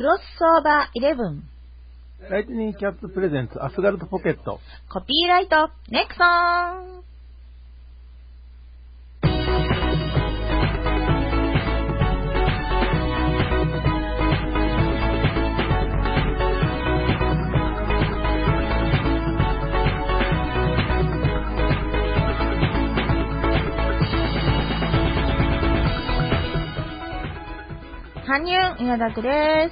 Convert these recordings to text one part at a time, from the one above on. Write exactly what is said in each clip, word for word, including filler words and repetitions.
クロスオーバーイレブンライトニングキャッツプレゼンツアスガルトポケットコピーライトネクソン。はにゅん稲田区です。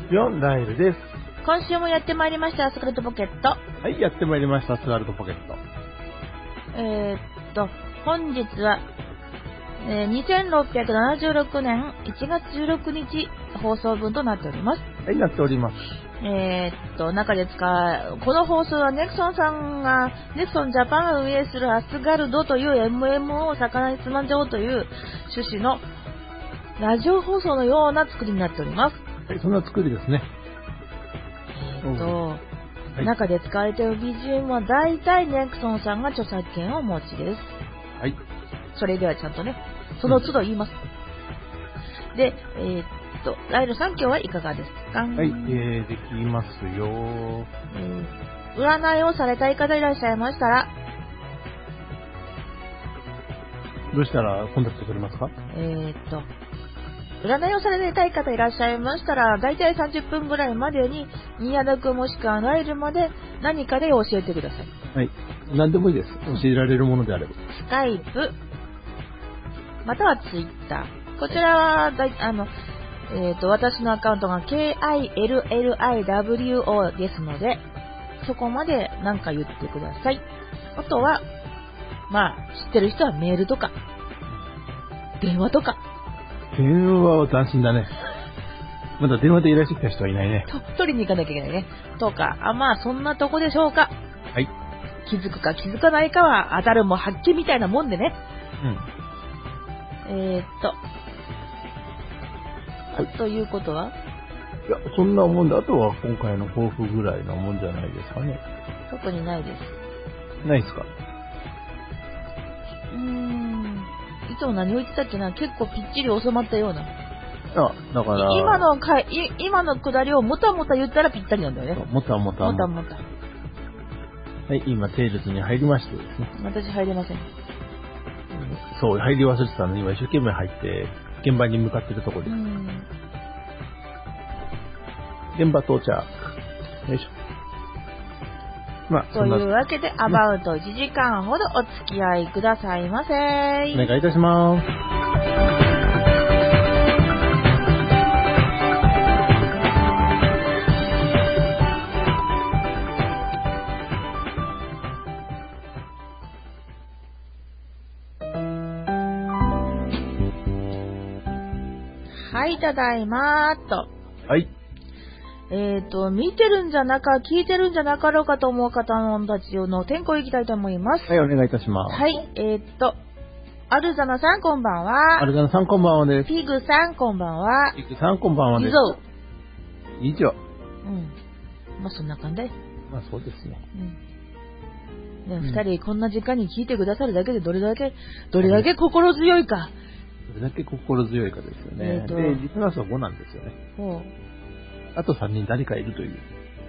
よんライルです。 今週もやってまいりましたアスガルトポケット。 はい、やってまいりましたアスガルトポケット。 えー、っと本日は、えー、にせんろっぴゃくななじゅうろくねんいちがつじゅうろくにち放送分となっております。 はい、なっております。 えー、っと中で使うこの放送はネクソンさんがネクソンジャパンが運営するアスガルドという エムエムオー を魚につまんじゃおうという趣旨のラジオ放送のような作りになっております。 はい、そんな作りですね。 えー、っと、はい、中で使われている ビージーエム は大体ネクソンさんが著作権をお持ちです。 はい。 それではちゃんとね、その都度言います。うん、で、えー、っと、ライルさん今日はいかがですか？はい、 えー、できますよ、 えー。占いをされたい方いらっしゃいましたら、 どうしたらコンタクト取れますか？ えー、っと、占いをされたい方いらっしゃいましたら、だいたいさんじゅっぷんぐらいまでに、宮田くんもしくはライルまで何かで教えてください。 はい。何でもいいです。教えられるものであれば。 スカイプ、またはツイッター。こちらは、だいあの、えー、と私のアカウントが ケーアイエルエルアイダブリューオー ですので、そこまで何か言ってください。あとは、まあ、知ってる人はメールとか、電話とか。 電話は斬新だね。まだ電話でいらっしゃった人はいないね。 と取りに行かなきゃいけないね。とか、あ、まあそんなとこでしょうか。 はい。 気づくか気づかないかは当たるも発見みたいなもんでね。うん。えー、っと。はい。ということは？ いや、そんなもんで、あとは今回の抱負ぐらいなもんじゃないですかね。 特にないです。 ないですか？ うーん。いつも何を言ってたっけな、結構ぴっちり収まったような。 あ、だから。 今のかい、今のくだりをもたもた言ったらぴったりなんだよね。 もたもたもたもた。 はい、今、テイルズに入りましてですね。 私入れません。 そう、入り忘れてたので、今一生懸命入って、現場に向かっているところです。現場到着。よいしょ。まあ、 というわけで、アバウトいちじかんほどお付き合いくださいませ。お願いいたします。 はい、ただいまーっと。 はい。 えっと、見てるんじゃなか、聞いてるんじゃなかろうかと思う方たちの天候いきたいと思います。 はい、お願いいたします。 はい、えー、っと、アルザナさんこんばんは。 アルザナさんこんばんはです。 ピグさんこんばんは。 ピグさんこんばんはです。以上。 うん。まあ、そんな感じ。 まあ、そうですね。 うん。でも、二人こんな時間に聞いてくださるだけでどれだけ、どれだけ心強いか。 どれだけ心強いかですよね。えー、で、実はそこなんですよね。 ほう。 あとさんにん誰かいるという。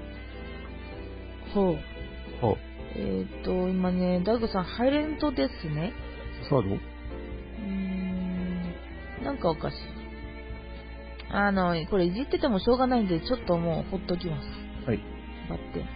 ほう。 ほう。 えっと、今ね、ダグさん、ハイレントですね。 そうだろうーん、なんかおかしい。あの、これいじっててもしょうがないんで、ちょっともうほっときます。 はい。 バッテン。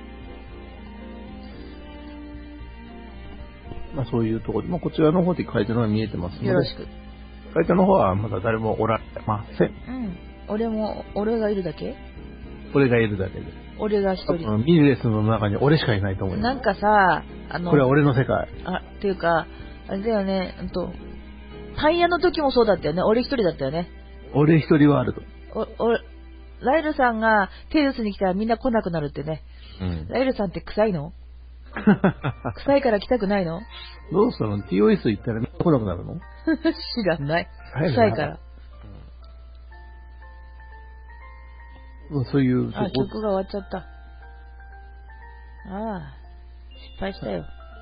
まあそういうところで、まあこちらの方で書いてるのが見えてますので。 よろしく。 書いてるの方はまだ誰もおられません。 うん。俺も、俺がいるだけ？ 俺がいるだけで。 俺が一人。 ミニレスの中に俺しかいないと思います。 なんかさ、あの、 これは俺の世界。 あ、っていうか、あれだよね、うんと、タイヤの時もそうだったよね。俺一人だったよね。 俺一人はあると。 お、お、ライルさんがテイルスに来たらみんな来なくなるってね。うん。ライルさんって臭いの？臭いから来たくないの？ どうしたの？ ティーオーエス 行ったら来なくなるの？ 知らない。臭いから。 うん、そういう。 あ、曲が終わっちゃった。ああ、失敗したよ。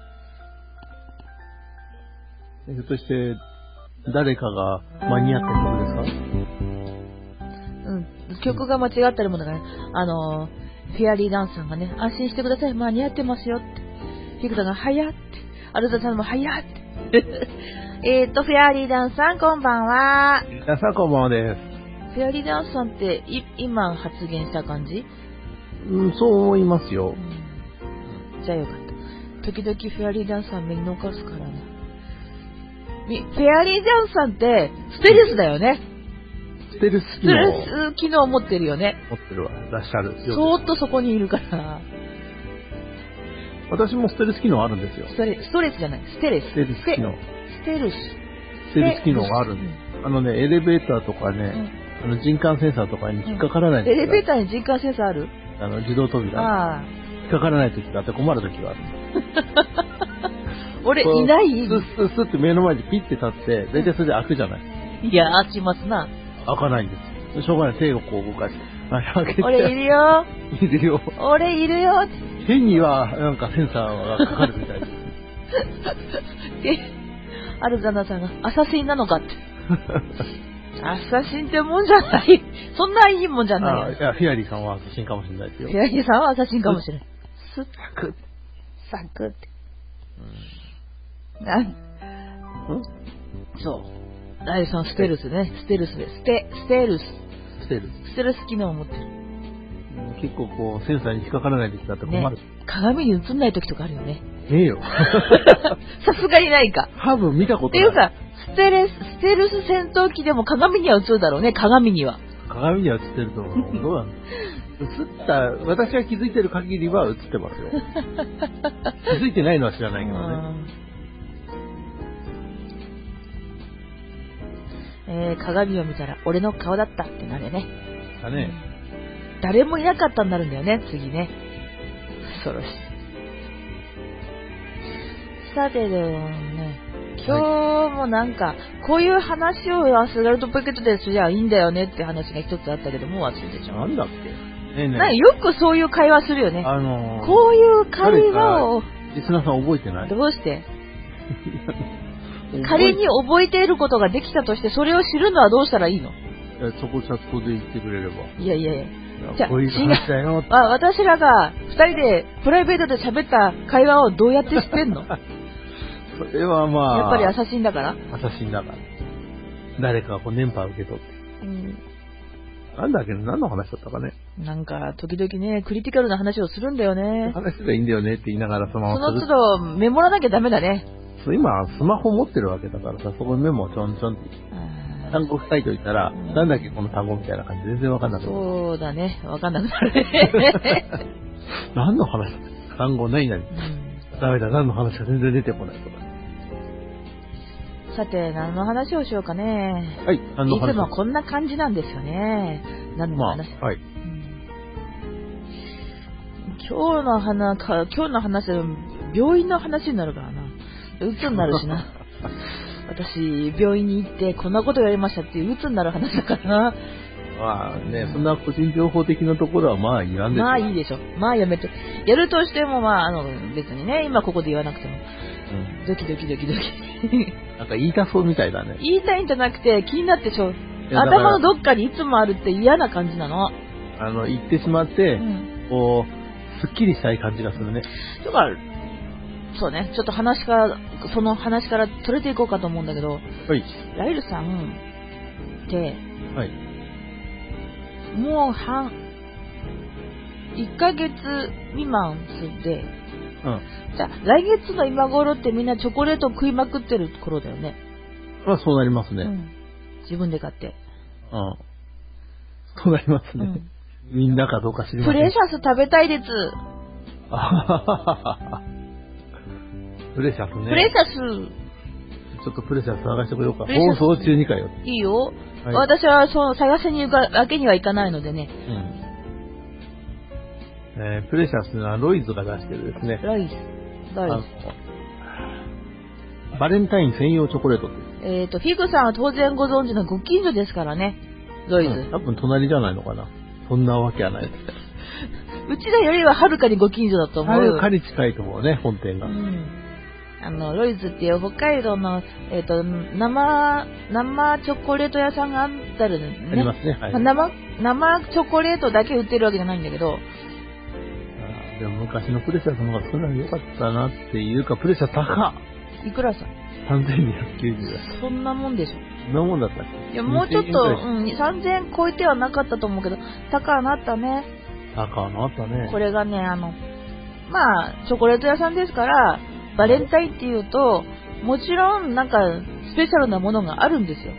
ひょっとして、誰かが間に合った曲ですか？ うん、 曲が間違ったりもだから、あの、フェアリーダンスさんがね、安心してください、間に合ってますよって。フィクさんが、早って。アルザさんも、早って。えっと、フェアリーダンスさん、こんばんは。 皆さんこんばんはです。 フェアリーダンスさんって、い今発言した感じ？ うん、そう思いますよ。 うん、じゃあよかった。時々フェアリーダンスさん目に残すからな。フェアリーダンスさんって、ステルスだよね。 ステルス機能。 ステルス機能を持ってるよね。 持ってるわ。らっしゃる。 そーっとそこにいるから。 私もステルス機能あるんですよ。 ストレストレスじゃない。ステレス。 ステルス機能。 ステルス。 ステルス機能があるんです。あのね、エレベーターとかね、うん、あの人感センサーとかに引っかからない、 うん、エレベーターに人感センサーある？ あの、自動扉。 ああ。 引っかからない時があって困る時がある。 俺いない？ スッスッスッって目の前でピッて立って、大体それで開くじゃない。 いや、開きますな。 開かないんです。しょうがない。手をこう動かして。開けて。 俺いるよ。 いるよ。 俺いるよ。 変にはなんかセンサーがかかるみたいです。 アルザナさんがアサシンなのかって。アサシンってもんじゃない。そんないいもんじゃないよ。 いや、フィアリーさんはアサシンかもしれないですよ。 フィアリーさんはアサシンかもしれない。スッサクッ。 サクって。なんそう。ライさんステルスね。ステルスで。ステ、ステルス。 ステルス。 ステルス機能を持ってる。 結構こう、センサーに引っかからない時だって困る、ね。 鏡に映んない時とかあるよね。 ねえよ。 さすがにないか。 多分見たことない。 っていうか、ステレス、ステルス戦闘機でも鏡には映るだろうね、鏡には。 鏡には映ってると思う。どうなんだ映った、私が気づいてる限りは映ってますよ。気づいてないのは知らないけどね。 えー、鏡を見たら俺の顔だったってなるね。 だね。 誰もいなかったになるんだよね、次ね。恐ろしい。さてでもね、今日もなんか、こういう話をアスガルトポケットですじゃあいいんだよねって話が一つあったけど、もう忘れてしまう。 なんだっけねえねえ。 なんかよくそういう会話するよね。 あのー、 こういう会話を。 リスナーさん覚えてない？ どうして仮に覚えていることができたとして、それを知るのはどうしたらいいの？ いや、そこチャットで言ってくれれば。 いやいやいや。 じゃあ、こういう話だよ。 あ、私らが二人でプライベートで喋った会話をどうやって知ってんの？ それはまあ。 やっぱりアサシンだから？ アサシンだから。誰かがこう電波を受け取って。うん。なんだっけ何の話だったかね。 なんか、時々ね、クリティカルな話をするんだよね。 話がいいんだよねって言いながらそのその都度メモらなきゃダメだね。 そう、今、スマホ持ってるわけだからさ、そこにメモをちょんちょんって。単語書いといたら、うん、なんだっけこの単語みたいな感じで全然わかんなくなる。 そうだね。わかんなくなるね。 何の話だった単語何々、うん、ダメだ、何の話か全然出てこないとか。 さて、何の話をしようかね。 はい、何の話？ いつもこんな感じなんですよね。何の話、 まあ、はい、うん。 今日の話か、今日の話は病院の話になるからな。鬱になるしな。私、病院に行ってこんなことやりましたっていう鬱になる話だからな。 まあね、そんな個人情報的なところはまあ言わんでしょ。 まあいいでしょ。まあやめて。やるとしてもまあ、あの、別にね、今ここで言わなくても。うん、ドキドキドキドキ。 なんか言いたそうみたいだね。 言いたいんじゃなくて気になってしょ。頭のどっかにいつもあるって嫌な感じなの。 あの、言ってしまって、うん、こう、すっきりしたい感じがするね。 だから、そうね、ちょっと話から、その話から取れていこうかと思うんだけど、はい、ライルさんって、はい、もう半、いっかげつ未満で、うん、じゃあ来月の今頃ってみんなチョコレート食いまくってる頃だよね。 まあそうなりますね。うん、 自分で買って。 うん。そうなりますね。うん、みんなかどうか知りません。 プレシャス食べたいです。 プレシャスね。 プレシャス。 ちょっとプレシャス探してこようか。放送中にかよ。 いいよ。はい、私はその探しに行くわけにはいかないのでね。 うん。えー、プレシャスはロイズが出してるですね。 ロイズ。ロイズ。 バレンタイン専用チョコレートって。 えっと、フィグさんは当然ご存知のご近所ですからね。ロイズ。うん、 多分隣じゃないのかな。そんなわけはない。 うちらよりははるかにご近所だと思う。 はるかに近いと思うね、本店が。うん。 あの、ロイズっていう北海道の、えっ、と、生、生チョコレート屋さんがあったるね。 ありますね、はい。 まあ生、生チョコレートだけ売ってるわけじゃないんだけど。 あでも昔のプレシャスの方が少ないの良かったなっていうか、プレシャス高っいくらささんぜんにひゃくきゅうじゅうえん。 そんなもんでしょ。 そんなもんだったっけ？ いや、もうちょっと、うん、さんぜんえん超えてはなかったと思うけど、高くなったね。 高くなったね。 これがね、あの、まあ、チョコレート屋さんですから、バレンタインっていうと、もちろん、なんか、スペシャルなものがあるんですよ。 うん。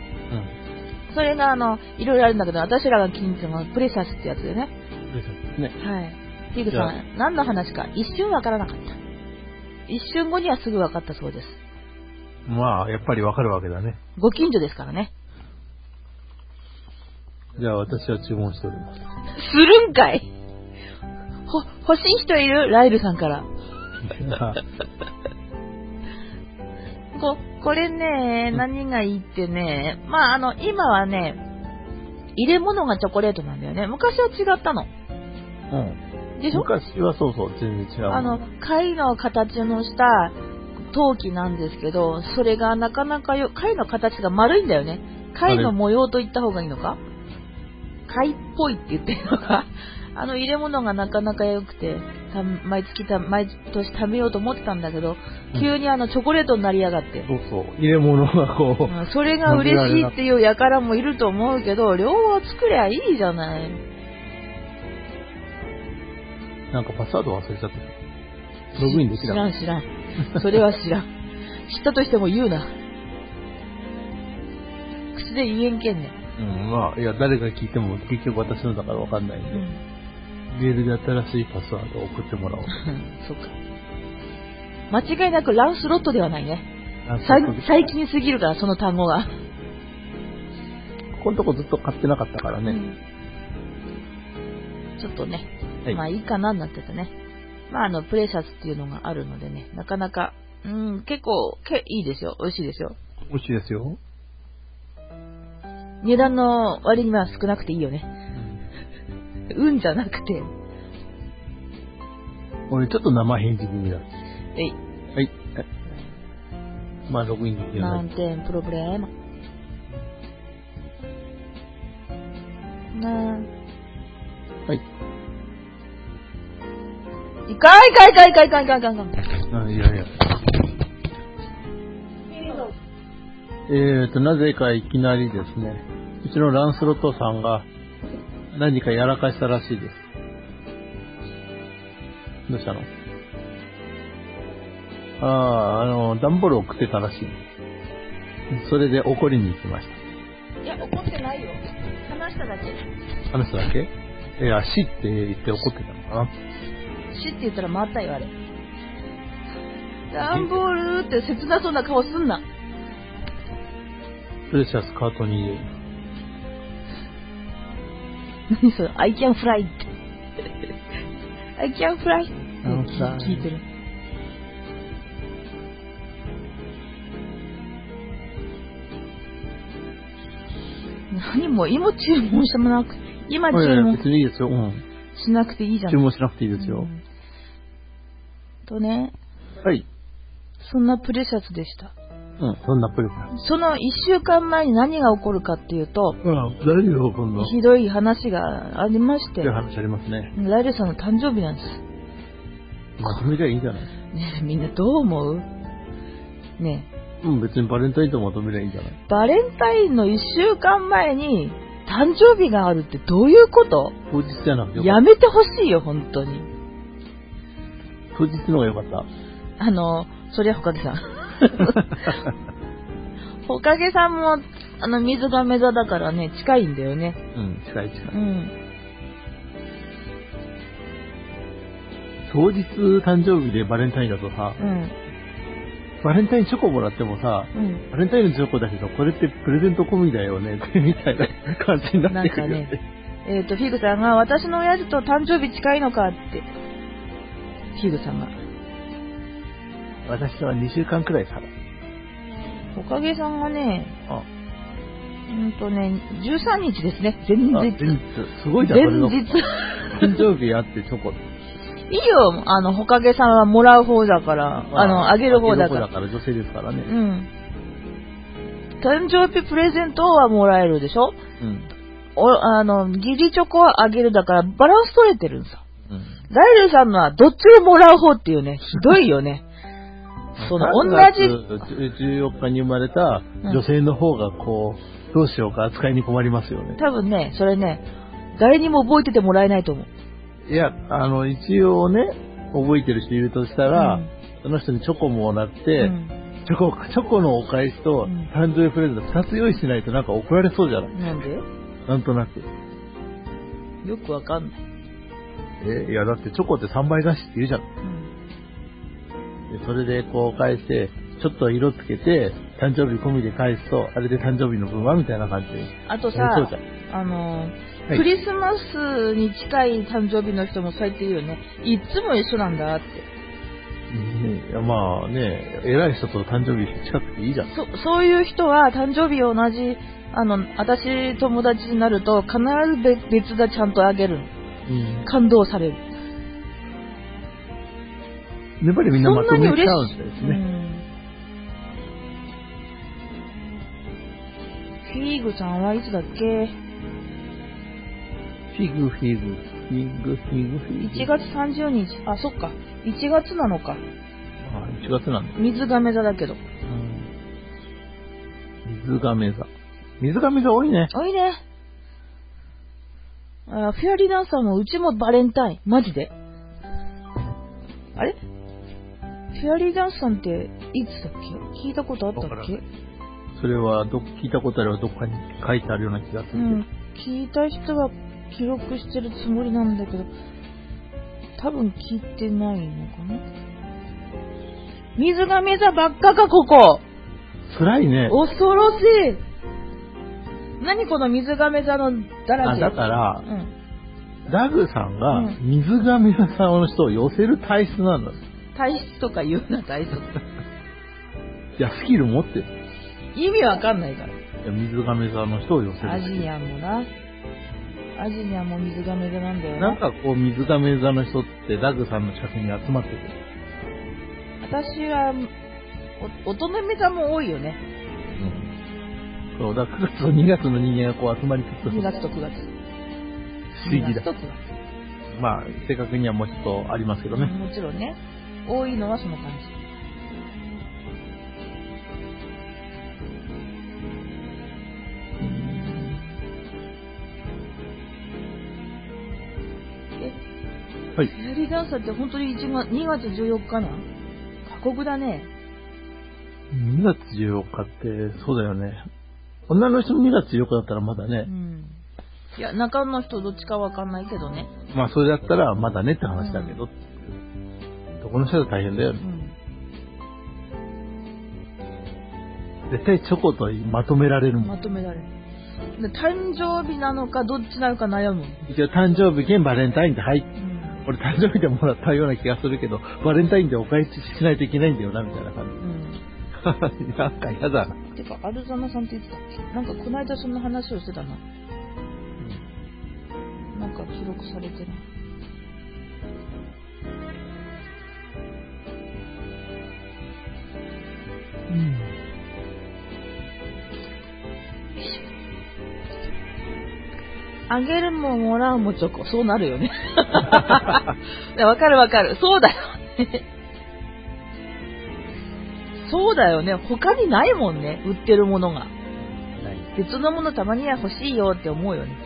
それが、あの、いろいろあるんだけど、私らが気に入ったのはプレシャスってやつでね。 プレシャスですね。 はい。ヒグさん、何の話か一瞬わからなかった。一瞬後にはすぐわかったそうです。 まあ、やっぱりわかるわけだね。 ご近所ですからね。 じゃあ私は注文しております。 するんかいほ、欲しい人いる？ライルさんから。こ、これね、何がいいってね、まああの、今はね、入れ物がチョコレートなんだよね。昔は違ったの。 うん。 でしょ？ 昔はそうそう、全然違う。 あの、貝の形のした陶器なんですけど、それがなかなかよ、貝の形が丸いんだよね。貝の模様と言った方がいいのか？貝っぽいって言ってるのか？あの入れ物がなかなか良くて、た毎月た、毎年食べようと思ってたんだけど、急にあのチョコレートになりやがって。 そうそう。入れ物がこう。 うん、それが嬉しいっていう輩もいると思うけど、両方作りゃいいじゃない。 なんかパスワード忘れちゃった。ログインできな知らん知らん。それは知らん。知ったとしても言うな。口で言えんけんね。 うん、まあ、いや、誰が聞いても結局私のだからわかんないんで、うん、メールで新しいパスワードを送ってもらおう。 そっか。間違いなくランスロットではないね。最近すぎるから、その単語が。 ここのとこずっと買ってなかったからね。うん、 ちょっとね、はい、まあいいかなになってたね。まああの、プレシャスっていうのがあるのでね、なかなか、うん、結構、けいいですよ。美味しいですよ。 美味しいですよ。 値段の割には少なくていいよね。うん、うんじゃなくて。 俺ちょっと生返事気味だ。 えい。 はい。まあログインできない。 なんてんプロブレーム。なー。 はい。 いかいかいかいかいかいかいかいかい。 あ、いやいや。えーと、なぜかいきなりですね、うちのランスロットさんが何かやらかしたらしいです。どうしたの？ああ、あの、段ボールを食ってたらしい。それで怒りに行きました。 いや、怒ってないよ。話しただけ。 話しただけ？いや、死って言って怒ってたのかな？ 死って言ったら回ったよ、あれ。段ボールって切なそうな顔すんな。 プレシャスカートに入れる。 何それ ?I can fly って。I can fly って聞いてる。何も、今注文してもなく、今注文別にいいですよ。うん。 しなくていいじゃん。 注文しなくていいですよ。うん、 とね。 はい。 そんなプレシャスでした。 うん、そんなプレシャス。その一週間前に何が起こるかっていうと、 うん、何が起こるの？ ひどい話がありまして。 ひどい話ありますね。 ライルさんの誕生日なんです。 まとめりゃいいんじゃない？ ねえ、みんなどう思う？ねえ。うん、別にバレンタインとまとめりゃいいんじゃない？ バレンタインの一週間前に誕生日があるってどういうこと？ 当日じゃなくてよかった。 やめてほしいよ、本当に。 当日の方がよかった。 あの、そりゃほかげさん。ほかげさんも、あの、水亀座だからね、近いんだよね。 うん、近い近い。 うん。 当日誕生日でバレンタインだとさ、 うん、 バレンタインチョコもらってもさ、うん、バレンタインのチョコだけど、これってプレゼント込みだよね、みたいな感じになってくるよね。なんかね、えっ、ー、と、フィグさんが、私の親父と誕生日近いのかって、フィグさんが。 私はにしゅうかんくらい差だ。 おかげさんがね、あうんとね、じゅうさんにちですね、前日。 前日。すごいじゃん、 前日。 誕生日あってチョコ。 いいよ、あの、ほかげさんはもらう方だから、あの、あげる方だから。 あげる方だから女性ですからね。 うん。誕生日プレゼントはもらえるでしょ？うん。お、あの、義理チョコはあげるだからバランス取れてるんさ。うん。ライルさんのはどっちももらう方っていうね、ひどいよね。その、同じ。 じゅうよっかに生まれた女性の方がこう、どうしようか扱いに困りますよね。 多分ね、それね、誰にも覚えててもらえないと思う。 いや、あの、一応ね、覚えてる人いるとしたら、うん、その人にチョコもらって、うん、チョコ、チョコのお返しと誕生日プレゼントふたつ用意しないとなんか怒られそうじゃない？ なんで？ なんとなく。 よくわかんない。 え、いやだってチョコってさんばい貸しって言うじゃん。うん、でそれでこう返して、ちょっと色つけて、誕生日込みで返すと、あれで誕生日の分はみたいな感じで。 あとさ、あの、はい、クリスマスに近い誕生日の人もそうやって言うよね。いつも一緒なんだって。 いやまあね、偉い人と誕生日近くていいじゃん。 そ、そういう人は誕生日同じ、あの、私友達になると必ず別だちゃんとあげるの。うん、感動される。 やっぱりみんなまとめちゃうんですね。うん、 フィーグさんはいつだっけ？ フィグ、フィグ、フィグ、フィグ、フィグ。 いちがつさんじゅうにち。あ、そっか。いちがつなのか。 あ、いちがつなんだ。 水亀座だけど。うん、 水亀座。水亀座多いね。 多いね。あ、フェアリーダンサーもうちもバレンタイン。マジで。あれ？フェアリーダンサーっていつだっけ？聞いたことあったっけ？ それはど、聞いたことあればどっかに書いてあるような気がするけど。うん、 聞いた人は記録してるつもりなんだけど、多分聞いてないのかな。水亀座ばっかか、ここ。 辛いね。 恐ろしい。何この水亀座のだらけ。 あ、だから、うん、ダグさんが水亀座の人を寄せる体質なんだ。 体質とか言うな、体質。 いや、スキル持ってる。 意味わかんないから。いや、水亀座の人を寄せる。 アジニャンもな。アジニャンも水亀座なんだよな。なんかこう、水亀座の人ってダグさんの近くに集まってくる。 私は、お乙女座も多いよね。 うん。そう、だからくがつとにがつの人間がこう集まりつつ。 にがつとくがつ。 不思議だ。にがつとくがつ。まあ、正確にはもうちょっとありますけどね。 もちろんね。多いのはその感じ。はい、フェアリーダンサーって本当ににがつじゅうよっかな？過酷だね。 にがつじゅうよっかってそうだよね。女の人のにがつじゅうよっかだったらまだね。うん、 いや、中の人どっちかわかんないけどね。 まあそれだったらまだねって話だけど、うん、どこの人は大変だよね。うん、絶対チョコとまとめられるもん。 まとめられる。で誕生日なのかどっちなのか悩む。 一応誕生日兼バレンタインって入って、うん、俺誕生日でもらったような気がするけど、バレンタインでお返ししないといけないんだよなみたいな感じ。うん、なんか嫌だな。 てかアルザナさんって言ってたっけ？なんかこの間そんな話をしてたな。うん、なんか記録されてる。うん。あげるももらうもチョコ。そうなるよね。わかるわかる。そうだよね。そうだよね。他にないもんね。売ってるものが。別のものたまには欲しいよって思うよね。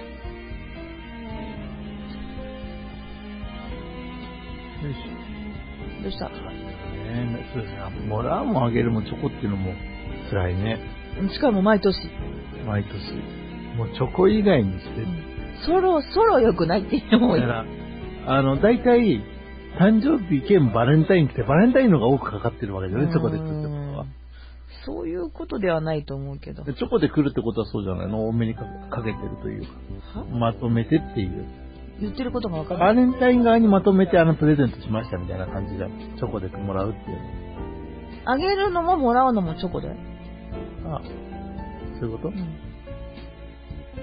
よし。 どうした？ ね、そうですね。もらうもあげるもチョコっていうのも辛いね。 しかも毎年。 毎年。もうチョコ以外にして。うんそろそろ良くないって思うよ。 だから、あの、大体、誕生日兼バレンタインってバレンタインのが多くかかってるわけだよね、チョコで作ってることは。 そういうことではないと思うけど。 チョコで来るってことはそうじゃないの？多めにかけてるというか。まとめてっていう。 言ってることが分かんない。 バレンタイン側にまとめてあのプレゼントしましたみたいな感じじゃん。チョコでもらうっていうの。 あげるのももらうのもチョコだよ。 ああ、そういうこと？うん、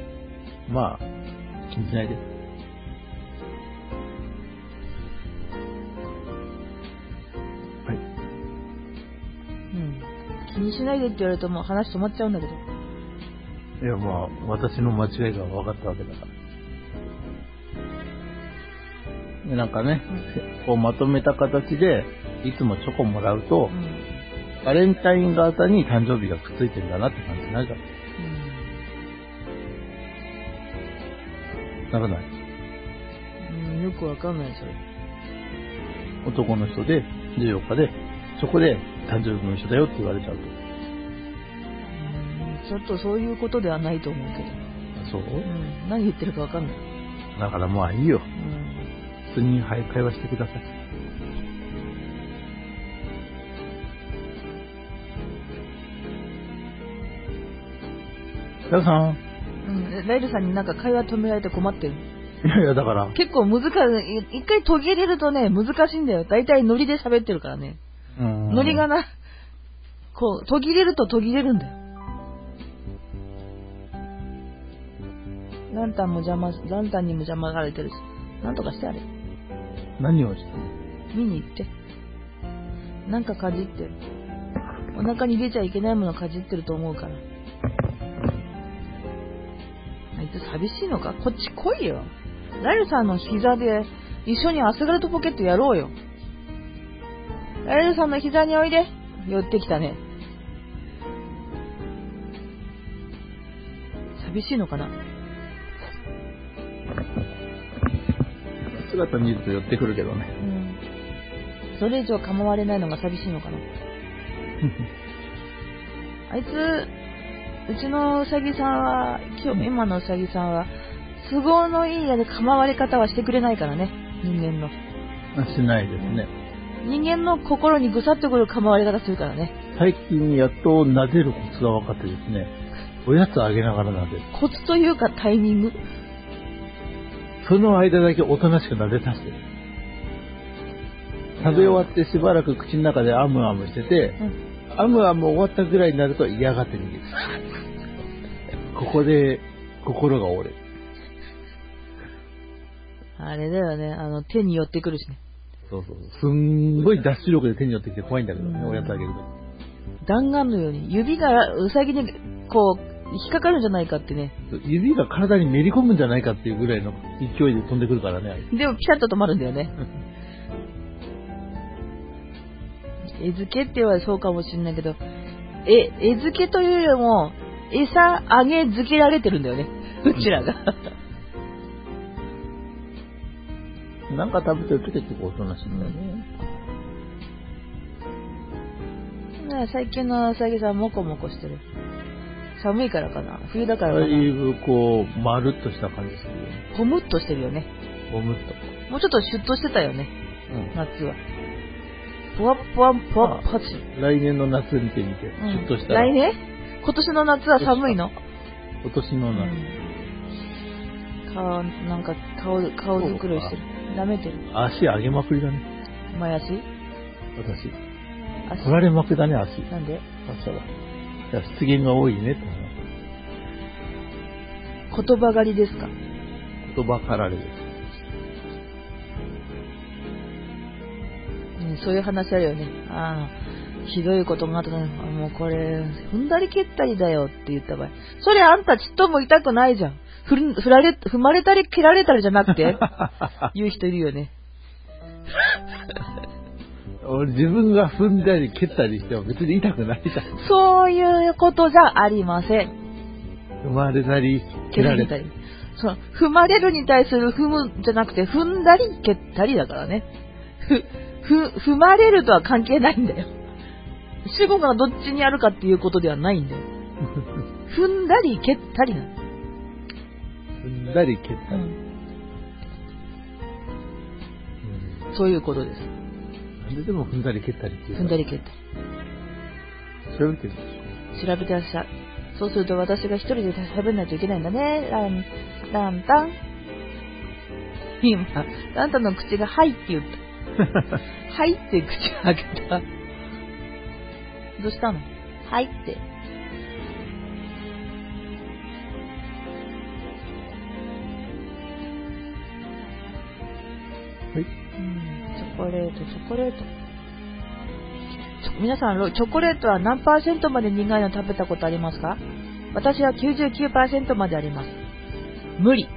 まあ、気にしないで。 にしないでって言われるともう話止まっちゃうんだけど。 いや、まあ、私の間違いが分かったわけだから。でなんかね、うん、こうまとめた形で、いつもチョコもらうと、うん、バレンタイン型に誕生日がくっついてんだなって感じになるじゃん。うん、ならない。 うん、よくわかんない、それ。 男の人で、じゅうよっかで、そこで誕生日も一緒だよって言われちゃうと。 ちょっとそういうことではないと思うけど。 そう？うん。 何言ってるかわかんない。 だからもういいよ。うん。普通に会話してください。ライルさん。 うん。ライルさんになんか会話止められて困ってる。 いやいや、だから。 結構難しい。一回途切れるとね、難しいんだよ。だいたいノリで喋ってるからね。うん。ノリがな、こう、途切れると途切れるんだよ。ランタンも邪魔、ランタンにも邪魔がられてるし。なんとかしてあれ。 何をして見に行って。なんかかじってる。お腹に入れちゃいけないものかじってると思うから。あいつ寂しいのか？こっち来いよ。ライルさんの膝で一緒にアスガルトポケットやろうよ。ライルさんの膝においで。寄ってきたね。寂しいのかな？ 姿見ると寄ってくるけどね。うん。 それ以上構われないのが寂しいのかな。あいつ、うちのうさぎさんは、今日、今のうさぎさんは、都合のいいやで構われ方はしてくれないからね、人間の。 しないですね。 人間の心にぐさっとくる構われ方するからね。 最近やっと撫でるコツが分かってですね、おやつあげながら撫でる。 コツというかタイミング。 その間だけおとなしく撫でさせてる。食べ終わってしばらく口の中でアムアムしてて、うん、アムアム終わったぐらいになると嫌がって逃げる。ここで心が折れる。 あれだよね、あの手に寄ってくるしね。 そうそうそう。すんごいダッシュ力で手に寄ってきて怖いんだけどね、おやつあげると。 弾丸のように指がウサギにこう引っかかるんじゃないかってね。 指が体にめり込むんじゃないかっていうぐらいの勢いで飛んでくるからね。 でもピタッと止まるんだよね。餌付けって言われそうかもしれないけど、え、餌付けというよりも餌あげ付けられてるんだよね。うちらが。 なんか食べてると結構おとなしいんだよね。 最近のうさぎさんモコモコしてる。寒いからかな、冬だからかな。 だいぶこう、まるっとした感じするよね。 ゴムっとしてるよね。 ゴムっと。 もうちょっとシュッとしてたよね。うん、夏は。ポワッポワッポワッパチ。 来年の夏見てみて、うん、シュッとしたら。 来年？今年の夏は寒いの？ 今年の夏。 うん、顔、なんか顔、顔づくろいしてる。舐めてる。 足上げまくりだね。 前足？ 私。足。取られまくりだね、足。 なんで？ 足は。いや、失言が多いねって話。言葉狩りですか？ 言葉かられです。 うん、そういう話あるよね。ああ、ひどいことがあったのに、もうこれ、踏んだり蹴ったりだよって言った場合。それあんたちっとも痛くないじゃん。ふる、振られ、踏まれたり蹴られたりじゃなくて言う人いるよね。 俺自分が踏んだり蹴ったりしても別に痛くないじゃん。 そういうことじゃありません。 踏まれたり蹴られたり。 そう、踏まれるに対する踏むじゃなくて踏んだり蹴ったりだからね。ふ、ふ、踏まれるとは関係ないんだよ。主語がどっちにあるかっていうことではないんだよ。踏んだり蹴ったりなの。 踏んだり蹴ったり、うんうん。そういうことです。 なんででも踏んだり蹴ったりっていう踏んだり蹴ったり。 調べてるでしょ。調べてらっしゃる。そうすると私が一人で喋んないといけないんだね。ラン、ランタン。今、ランタンの口がはいって言った。はいって口開けた。どうしたの？はいって。 はい。 うん、チョコレート、チョコレート。 皆さん、チョコレートは何パーセントまで苦いの食べたことありますか？私は きゅうじゅうきゅうパーセント まであります。無理。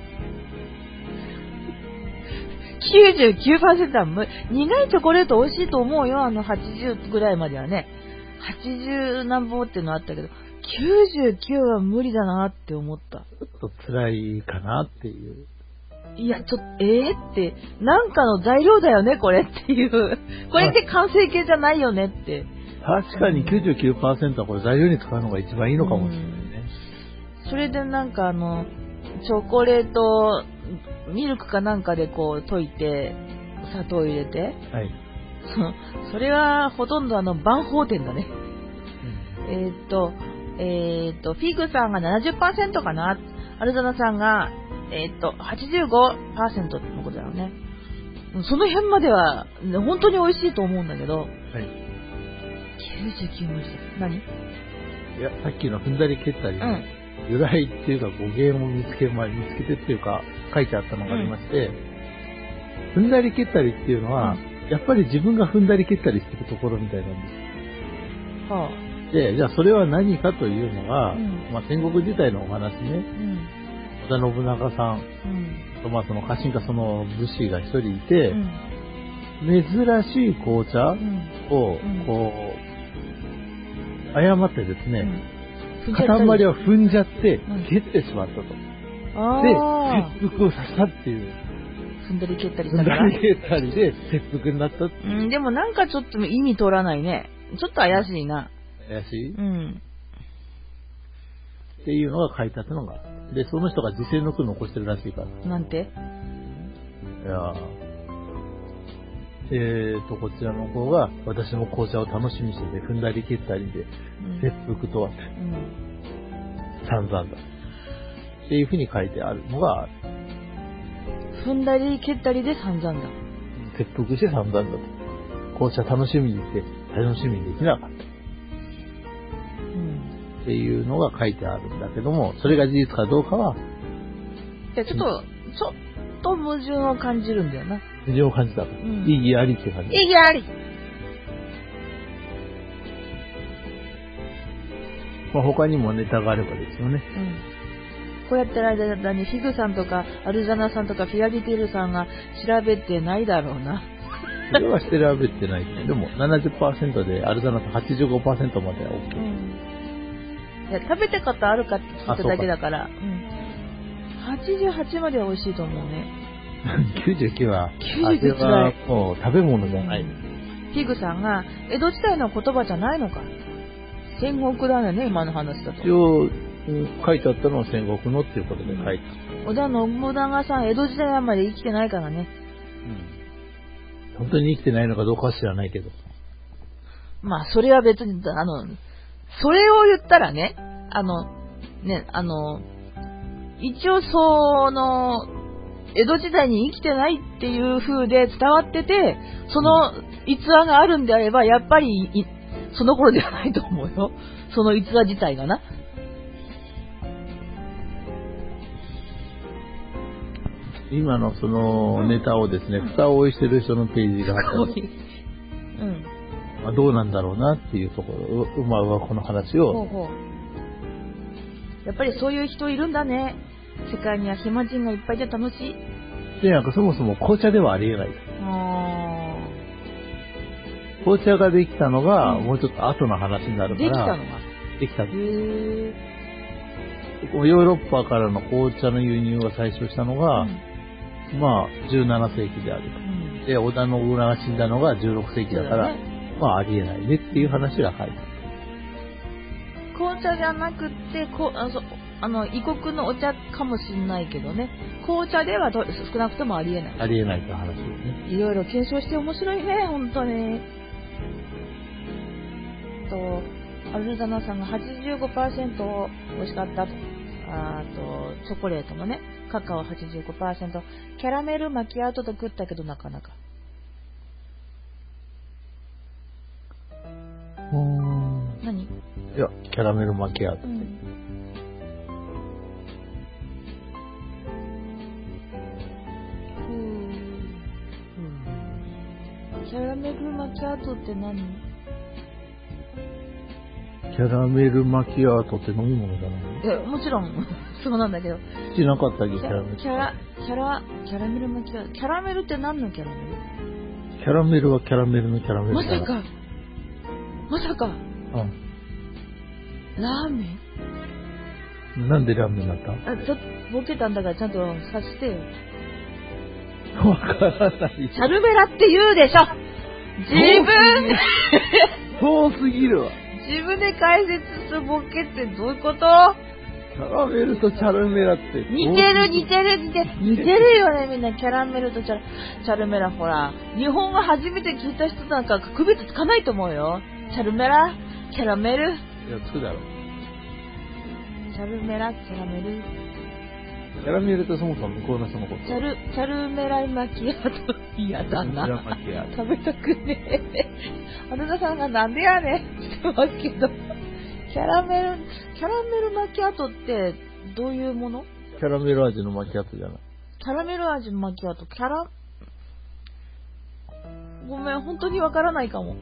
きゅうじゅうきゅうパーセント は無理。苦いチョコレート美味しいと思うよ。あのはちじゅうぐらいまではね。はちじゅう何本っていうのあったけど、きゅうじゅうきゅうは無理だなって思った。ちょっと辛いかなっていう。 いや、ちょっと、えーって、なんかの材料だよね、これっていう。これって完成形じゃないよねって。 確かに きゅうじゅうきゅうパーセント はこれ材料に使うのが一番いいのかもしれないね。 それでなんかあの、チョコレート、ミルクかなんかでこう溶いて、砂糖を入れて。 はい。 そ, それはほとんどあの、万宝店だね。うん、えー、っと、えー、っと、フィグさんが ななじゅっパーセント かな。アルザナさんが、えー、っと、はちじゅうごパーセント のことだよね。その辺までは、ね、本当に美味しいと思うんだけど。はい。きゅうじゅうきゅう無理だ。何？ いや、さっきの踏んだり蹴ったり、ね、うん、由来っていうか語源を見つけ、まあ、見つけてっていうか、書いてあったのがありまして、うん、踏んだり蹴ったりっていうのは、うん、やっぱり自分が踏んだり蹴ったりしてるところみたいなんです。はあ。で、じゃあそれは何かというのが、うん、まあ、戦国時代のお話ね。うん織田信長さん、うん、まあその家臣かその武士が一人いて、うん、珍しい紅茶を、こう、誤ってですね、うん、塊を踏んじゃって、蹴ってしまったと。うん、で、切腹をさせたっていう。 踏んだり蹴ったりしたから。 踏んだり蹴ったりで切腹になったっていう。 うん、でもなんかちょっと意味通らないね。ちょっと怪しいな。 怪しい？ うん。 っていうのが書いてあったのが。で、その人が自世の句残してるらしいから。 なんて？いやえーと、こちらの方が、私も紅茶を楽しみにしてて、踏んだり蹴ったりで、うん、切腹とは、うん、散々だ。っていうふうに書いてあるのがある。 踏んだり蹴ったりで散々だ。 切腹して散々だと。紅茶楽しみにして、楽しみにできなかった。っていうのが書いてあるんだけども、それが事実かどうかは、 いやちょっと、ちょっと矛盾を感じるんだよな。 矛盾を感じた。うん、意義ありって感じ。 意義あり。 まあ他にもネタがあればですよね。 うん。こうやってる間にフィグさんとかアルジャナさんとかフィアリティルさんが調べてないだろうな。 それは調べてないね。でも ななじゅっパーセント でアルジャナさん はちじゅうごパーセント までは OK。うんいや食べたことあるかって聞いただけだから、うん、はちじゅうはちまでは美味しいと思うね。 きゅうじゅうきゅうは、きゅうじゅうきゅうはもう食べ物じゃない。うん、 フィグさんが、江戸時代の言葉じゃないのか。戦国だよね、今の話だと。 一応、書いてあったのは戦国のっていうことで書いてある。織田信長さん、江戸時代まで生きてないからね。 うん。本当に生きてないのかどうかは知らないけど。 まあ、それは別に、あの、それを言ったらね、あの、ね、あの、一応その、江戸時代に生きてないっていう風で伝わってて、その逸話があるんであれば、やっぱり、その頃ではないと思うよ。その逸話自体がな。 今のそのネタをですね、蓋をしてる人のページがあったので、うん。まあ、どうなんだろうなっていうところ、うまうまこの話を。ほうほう。 やっぱりそういう人いるんだね。世界には暇人がいっぱいで楽しい。 で、なんかそもそも紅茶ではありえない。あ紅茶ができたのが、もうちょっと後の話になるから。 できたのができた。へー。ヨーロッパからの紅茶の輸入が最初したのが、うん、まあ、じゅうななせいきであると。うん、で、織田信長が死んだのがじゅうろくせいきだから、まあ、ありえないねっていう話が書いてある。 紅茶じゃなくて、こあそあの異国のお茶かもしれないけどね、紅茶ではど少なくともありえない。 ありえないって話ですね。 いろいろ検証して面白いね、本当に。と、アルザナさんが はちじゅうごパーセント 美味しかったと。あと、チョコレートもね、カカオ はちじゅうごパーセント、キャラメルマキアートと食ったけどなかなか。 うーん。 何？ いや、キャラメルマキアートって。うんキャラメルマキアートって何？ キャラメルマキアートって飲み物じゃないの？ いや、もちろん、そうなんだけど。 口なかったっけ、キキャラメル。 ャキャラ、キャラ、キャラメルマキアート。キャラメルって何のキャラメル？ キャラメルはキャラメルのキャラメルまさか、まさか、 うん。 ラーメン？ なんでラーメンになったあ、ちょっと、ボケたんだからちゃんと察してよ。 わからない。 チャルメラって言うでしょ。自分遠すぎるわ。 自分で解説するボケってどういうこと？ キャラメルとチャルメラって似てる似てる似てる似てるよね、みんな。キャラメルとチャルチャルメラ。ほら、日本語初めて聞いた人なんか区別つかないと思うよ。チャルメラ、キャラメル。 いや、つくだろ。 チャルメラ、キャラメル。 キャラメルってそもそも向こうの人のこと。 チャル、チャルメラマキアート。嫌だな。 チャルメラマキアート。 食べたくねえ。アルナさんがなんでやねんしてますけど。キャラメル、キャラメルマキアートってどういうもの？ キャラメル味のマキアートじゃない。 キャラメル味のマキアート、キャラ、ごめん、本当にわからないかも。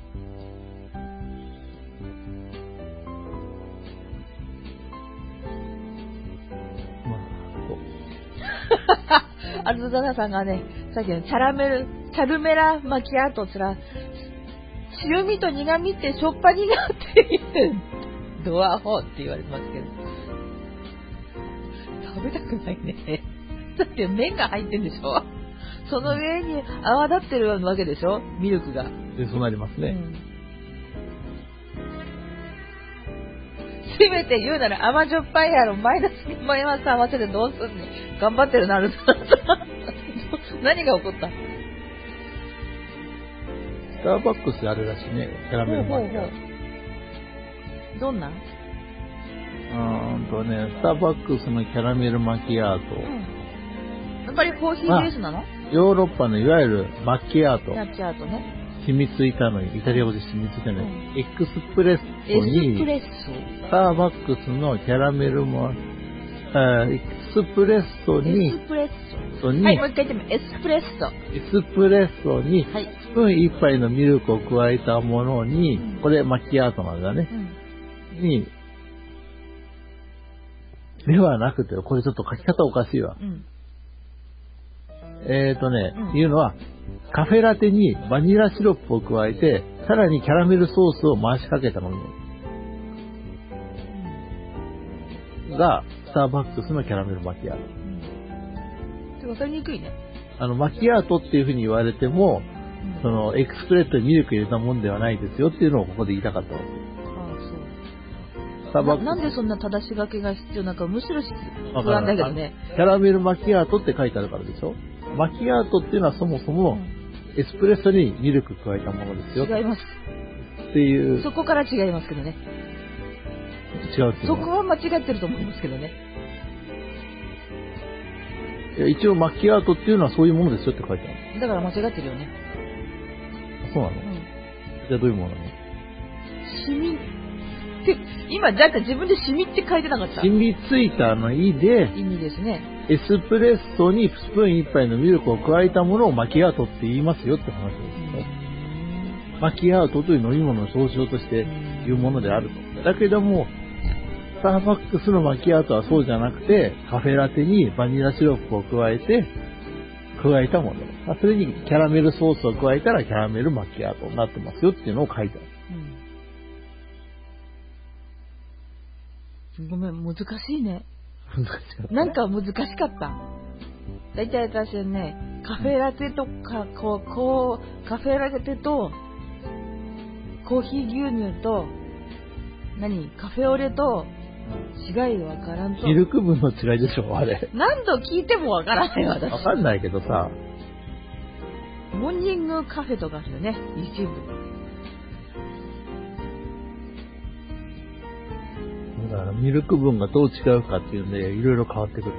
アルザナさんがね、さっきのキャラメル、キャルメラマキアートつら、塩味と苦味ってしょっぱになっている。ドアホって言われてますけど。食べたくないね。だって麺が入ってんでしょ？その上に泡立ってるわけでしょ？ミルクが。 で、そうなりますね。うん、 せめて言うなら甘じょっぱいやろ、マイナスにマイナス合わせてどうすんねん。頑張ってるなる何が起こった？ スターバックスであるらしいね、キャラメルマキアート。 どんな？ うーんとね、スターバックスのキャラメルマキアート。うん、 やっぱりコーヒーベースなの？ ヨーロッパのいわゆるマキアート。 マキアートね。 染みついたのに、イタリア語で染みついたのに、うん、エクスプレッソに、 エスプレッソ。 スターバックスのキャラメルも、あエクスプレッソに、 エスプレッソに、 はい、もう一回言ってみ、エスプレッソ。 エスプレッソに、はい、スプーン一杯のミルクを加えたものに、うん、これマキアートなんだね。うん、に、ではなくて、これちょっと書き方おかしいわ。うん、えーとね、うん、いうのは、カフェラテにバニラシロップを加えて、さらにキャラメルソースを回しかけたものが、スターバックスのキャラメルマキアート。 うん、わかりにくいね。 あの、マキアートっていう風に言われても、うん、その、エクスプレッソにミルク入れたもんではないですよっていうのをここで言いたかったわけ。ああ、そう。スターバックス。 な、なんでそんな正し書きが必要なのか、むしろ不安だけどね。 キャラメルマキアートって書いてあるからでしょ？マキアートっていうのはそもそも、エスプレッソにミルク加えたものですよ。 違います。 っていう。 そこから違いますけどね。 違うっていうの？ そこは間違ってると思いますけどね。 いや、一応マキアートっていうのはそういうものですよって書いてある。 だから間違ってるよね。 そうなの？うん、じゃあどういうものなの？ シミって、今だって自分でシミって書いてなかった。 染みついたの意で、 意味ですね。 エスプレッソにスプーン一杯のミルクを加えたものをマキアートって言いますよって話ですね。マキアートという飲み物の総称として言うものであると。だけども、スターバックスのマキアートはそうじゃなくて、カフェラテにバニラシロップを加えて、加えたもの。それにキャラメルソースを加えたらキャラメルマキアートになってますよっていうのを書いてある。 うん、ごめん、難しいね。 難しかった。 なんか難しかった。だいたい私はね、カフェラテとか、こう、こう、カフェラテと、コーヒー牛乳と、何カフェオレと、違いわからんと。 ミルク分の違いでしょ、あれ。 何度聞いてもわからない私。 わかんないけどさ。 モーニングカフェとかあるよね、一部。 だからミルク分がどう違うかっていうんで、いろいろ変わってくる。うん、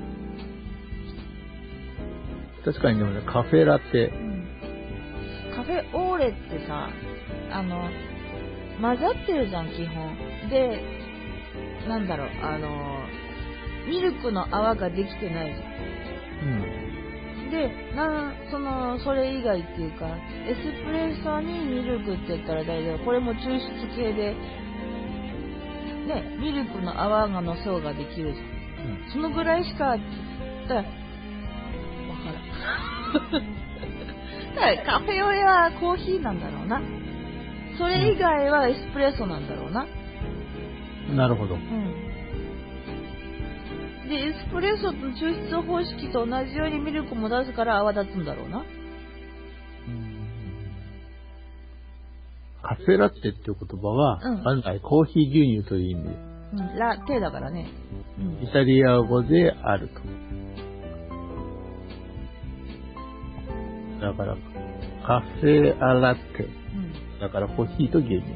確かにでもね、カフェラテ、うん。 カフェオーレってさ、あの、混ざってるじゃん、基本。で、なんだろう、あの、ミルクの泡ができてないじゃん。うん。で、な、その、それ以外っていうか、エスプレッソにミルクって言ったら大丈夫。これも抽出系で、 ね、ミルクの泡がの層ができるじゃん。うん、そのぐらいしか、だから、わからん。だからカフェオレはコーヒーなんだろうな。それ以外はエスプレッソなんだろうな。 うん、なるほど。うん。 で、エスプレッソと抽出方式と同じようにミルクも出すから泡立つんだろうな。 うん、カフェラテっていう言葉は、うん、案外コーヒー牛乳という意味で。 うん、ラテだからね。 うん、イタリア語であると。だから、カフェアラテ。うん、だからコーヒーと牛乳。うん、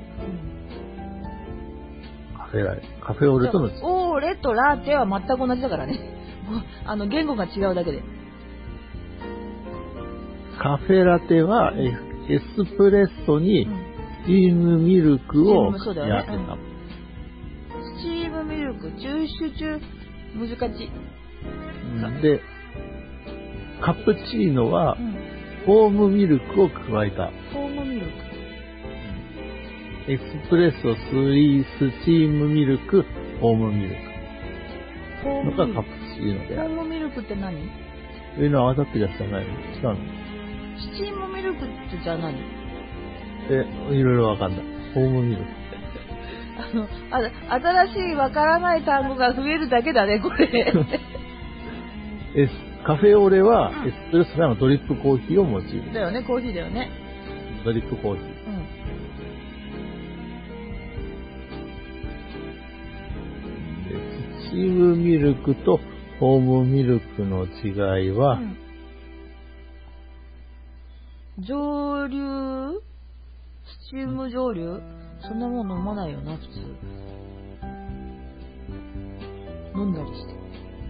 カフェラテ。カフェオレとの違い。 オーレとラテは全く同じだからね。あの、言語が違うだけで。 カフェラテはエスプレッソにスチームミルクをやってた。 スチームミルク、抽出中、難しい。 で、カプチーノは、フォームミルクを加えた。 フォームミルク。 エスプレッソ、スリー、スチームミルク、フォームミルク。 フォームミルク。 のがカプチーノである。 フォームミルクって何？ 上の泡立ってるやつじゃないの？違うの？ スチームミルクってじゃあ何？ え、いろいろわかんない。フォームミルク。 あの、あ、新しいわからない単語が増えるだけだね、これ。 エスカフェオレは、エスプレッソのドリップコーヒーを用いる。 だよね、コーヒーだよね。 ドリップコーヒー。うん。で、スチームミルクとフォームミルクの違いは、うん、 蒸留？スチーム蒸留？そんなもん飲まないよな、普通。飲んだりして。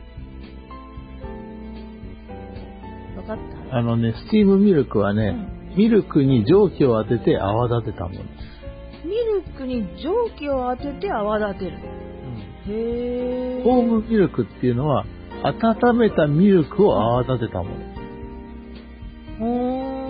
わかった？ あのね、スチームミルクはね、うん、ミルクに蒸気を当てて泡立てたもの。 ミルクに蒸気を当てて泡立てる。うん、へー。 フォームミルクっていうのは、温めたミルクを泡立てたもの。 ほー。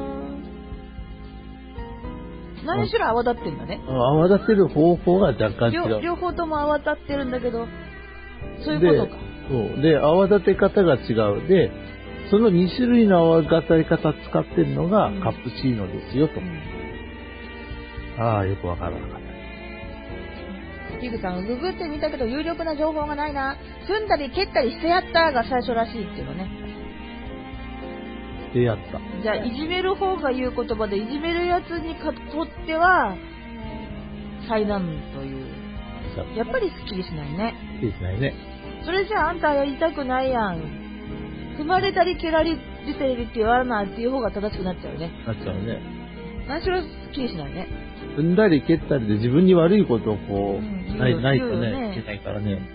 何しろ泡立ってんだね。 泡立てる方法が若干違う。 両方とも泡立ってるんだけど、そういうことか。 そう。で、泡立て方が違う。で、そのに種類の泡立て方使ってるのがカプチーノですよと。うん、ああ、よくわからなかった。 ピグさん、ググってみたけど有力な情報がないな。踏んだり蹴ったりしてやったが最初らしいっていうのね。 してやった。 じゃあ、いじめる方が言う言葉で、いじめるやつにとっては、災難という。やっぱりスッキリしないね。 スッキリしないね。 それじゃあ、あんたやりたくないやん。踏まれたり蹴られてるって言わないっていう方が正しくなっちゃうね。 なっちゃうね。 何しろスッキリしないね。 踏んだり蹴ったりで自分に悪いことをこう、うん、ない、ないとね、いけないからね。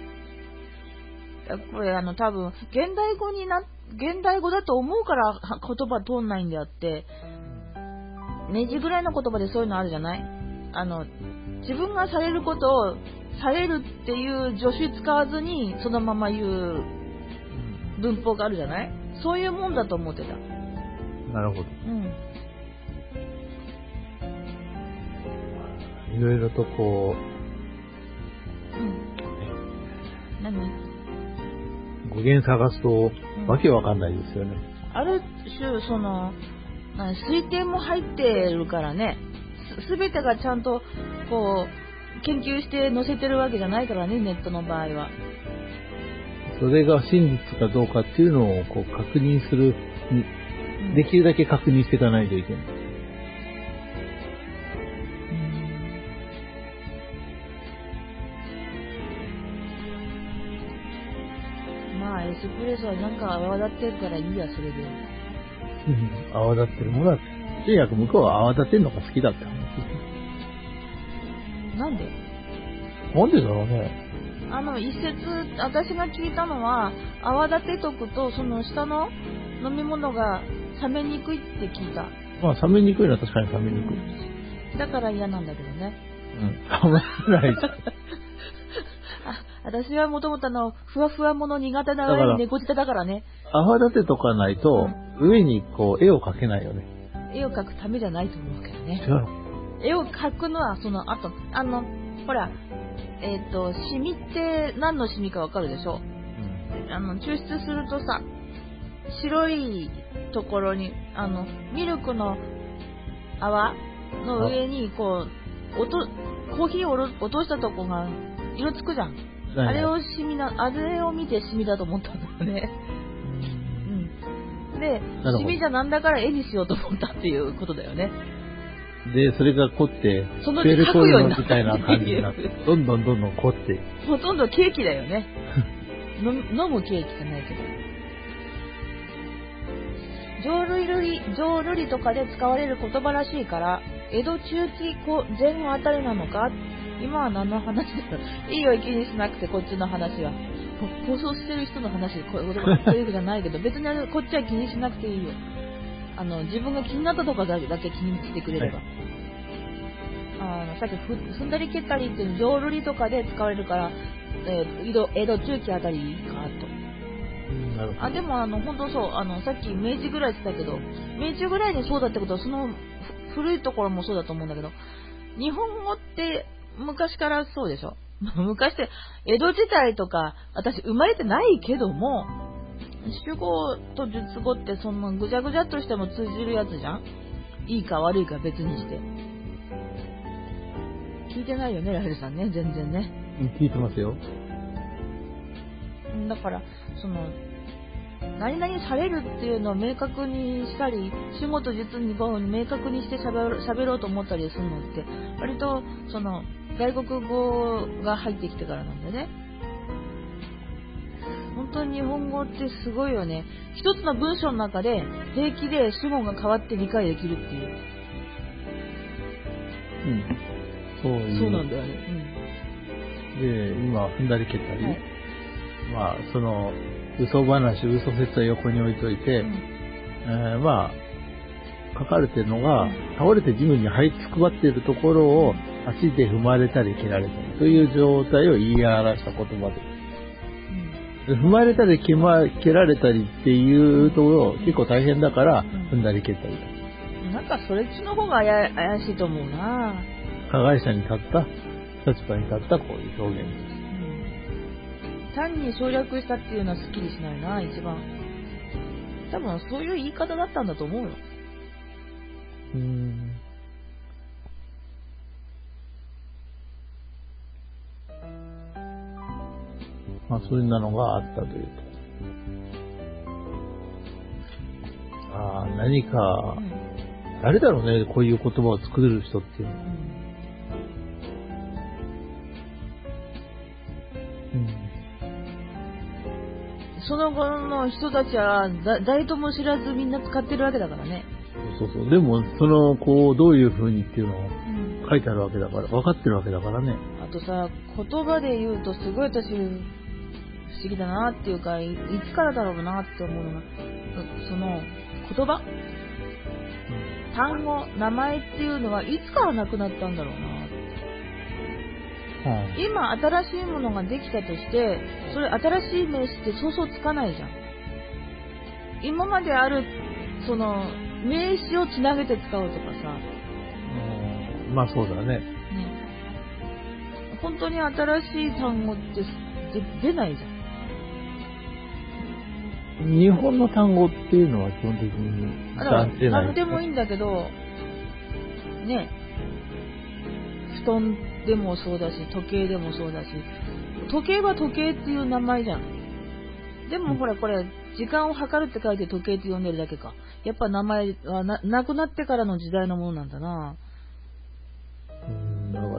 これあの多分、現代語にな、現代語だと思うから言葉通んないんであって、明治ぐらいの言葉でそういうのあるじゃない？あの、自分がされることを、されるっていう助詞使わずにそのまま言う文法があるじゃない？そういうもんだと思ってた。 なるほど。うん。いろいろとこう、うん。 何？ 語源探すと、うん、わけわかんないですよね。 ある種、その、推定も入ってるからね。すべてがちゃんと、こう、研究して載せてるわけじゃないからね、ネットの場合は。 それが真実かどうかっていうのをこう確認する、うん、できるだけ確認していかないといけない。 うん、まあエスプレッソはなんか泡立ってるからいいや、それで。 うん、泡立ってるものは、とにかく向こうは泡立てるのが好きだって話。 なんで？ なんでだろうね。 あの、一説、私が聞いたのは、泡立てとくと、その下の飲み物が冷めにくいって聞いた。 まあ、冷めにくいのは確かに冷めにくい。 だから嫌なんだけどね。 うん、冷めないじゃん。 あ、私はもともとあの、ふわふわもの苦手な上に猫舌だからね。 泡立てとかないと、うん、上にこう、絵を描けないよね。 絵を描くためじゃないと思うけどね。 違うの？ 絵を描くのは、その後、あの、ほら、 えっと、シミって何のシミかわかるでしょ、うん、あの、抽出するとさ、白いところに、あの、ミルクの泡の上に、こう、落と、コーヒーを落としたとこが色つくじゃん。はいはい、あれをシミな、あれを見てシミだと思ったんだよね。うん。で、シミじゃなんだから絵にしようと思ったっていうことだよね。 で、それが凝って、 そのうち描くようになったみたいな感じになって、どんどんどんどん凝って。 ほとんどケーキだよね。飲むケーキじゃないけど。浄瑠璃、浄瑠璃とかで使われる言葉らしいから、江戸中期前後あたりなのか、今は何の話だろう。いいよ、気にしなくて、こっちの話は。放送してる人の話、こういうことじゃないけど、別にこっちは気にしなくていいよ。あの、自分が気になったとこだけ気にしてくれれば。はい、あの、さっきふ、踏んだり蹴ったりっていう浄瑠璃とかで使われるから、えー、江戸、江戸中期あたりかと。 なるほど。 あ、でもあの、本当そう、あの、さっき明治ぐらいって言ったけど、明治ぐらいにそうだってことは、その、古いところもそうだと思うんだけど、日本語って昔からそうでしょ。昔って江戸時代とか私生まれてないけども、主語と述語ってそんなぐちゃぐちゃっとしても通じるやつじゃん。いいか悪いか別にして。聞いてないよね、ラヘルさんね、全然ね。 聞いてますよ。 だからその何々されるっていうのを明確にしたり、主語と述語に明確にして喋ろうと思ったりするのって割とその外国語が入ってきてからなんでね。本当に日本語ってすごいよね。一つの文章の中で平気で主語が変わって理解できるっていう。 うん。そういう。 そうなんだよね。 うん、で、今踏んだり蹴ったり、はい、まあその嘘話、嘘説は横に置いといて、うん、えー、まあ書かれてるのが、うん、倒れて地面に這いつくばっているところを足で踏まれたり蹴られたりという状態を言い表した言葉です。うん、踏まれたり蹴、ま、蹴られたりっていうところ結構大変だから、うん、踏んだり蹴ったりと。 なんかそれっちの方が怪しいと思うな。 加害者に立った立場に立ったこういう表現です。 単に省略したっていうのはすっきりしないな、一番。多分そういう言い方だったんだと思うよ。 うーん。まあ、そういうのがあったというと。ああ、何か、うん、誰だろうね、こういう言葉を作れる人っていうのは。うん。うん、 その後の人たちはだ誰とも知らずみんな使ってるわけだからね。 そうそうそう。でもそのこうどういう風にっていうのを書いてあるわけだから、うん、分かってるわけだからね。 あとさ、言葉で言うとすごい私不思議だなっていうか、いつからだろうなって思うのが、その言葉、うん、単語、名前っていうのはいつからなくなったんだろうな。うん、今新しいものができたとして、それ新しい名詞ってそうそうつかないじゃん。今まであるその名詞をつなげて使うとかさ。 うん、まあそうだね。ね、 本当に新しい単語って出ないじゃん。日本の単語っていうのは基本的に出ない。 何でもいいんだけど、ね、布団でもそうだし、時計でもそうだし、時計は時計っていう名前じゃん。でもほらこれ時間を計るって書いて時計って呼んでるだけか。やっぱ名前は な, なくなってからの時代のものなんだな。 うん、だ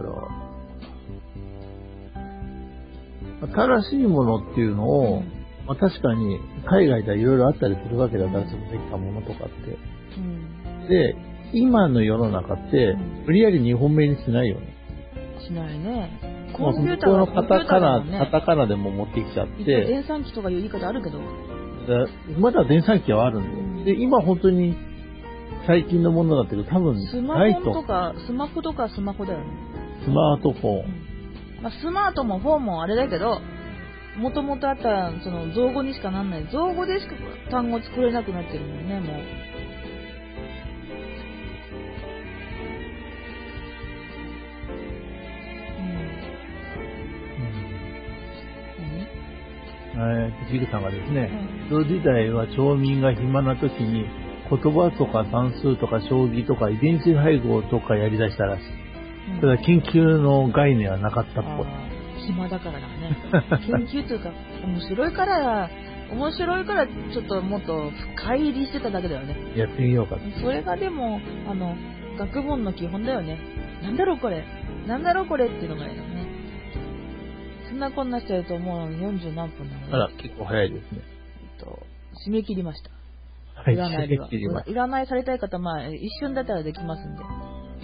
から新しいものっていうのを、うん、まあ、確かに海外ではいろいろあったりするわけだから、そのできたものとかって、うん、で今の世の中って、うん、無理やり日本名にしないよね。 しないね。 コンピューターのカタカナ、ね、カタカナでも持ってきちゃって。 電算機とかいう言い方あるけど。 まだ電算機はあるんだよ。うん、で、今本当に最近のものだけど、多分スマホとか、スマホとかスマホだよね。 スマートフォン。うん、 まあ、スマートもフォンもあれだけど、もともとあったその造語にしかなんない。造語でしか単語作れなくなってるもんね、もう。 えー、ジグさんがですね、江戸時代は町民が暇な時に言葉とか算数とか将棋とか遺伝子配合とかやりだしたらしい。うん、ただ研究の概念はなかったっぽい。 暇だからだね。研究というか、面白いから、面白いからちょっともっと深入りしてただけだよね。 やってみようか。 それがでも、あの、学問の基本だよね。なんだろうこれ。なんだろうこれっていうのがいいよね。そんなこんなしちゃうともうよんじゅう何分なので。 あら、結構早いですね。 えっと、締め切りました。 はい、 占いでは。占いされたい方、まあ、一瞬だったらできますんで。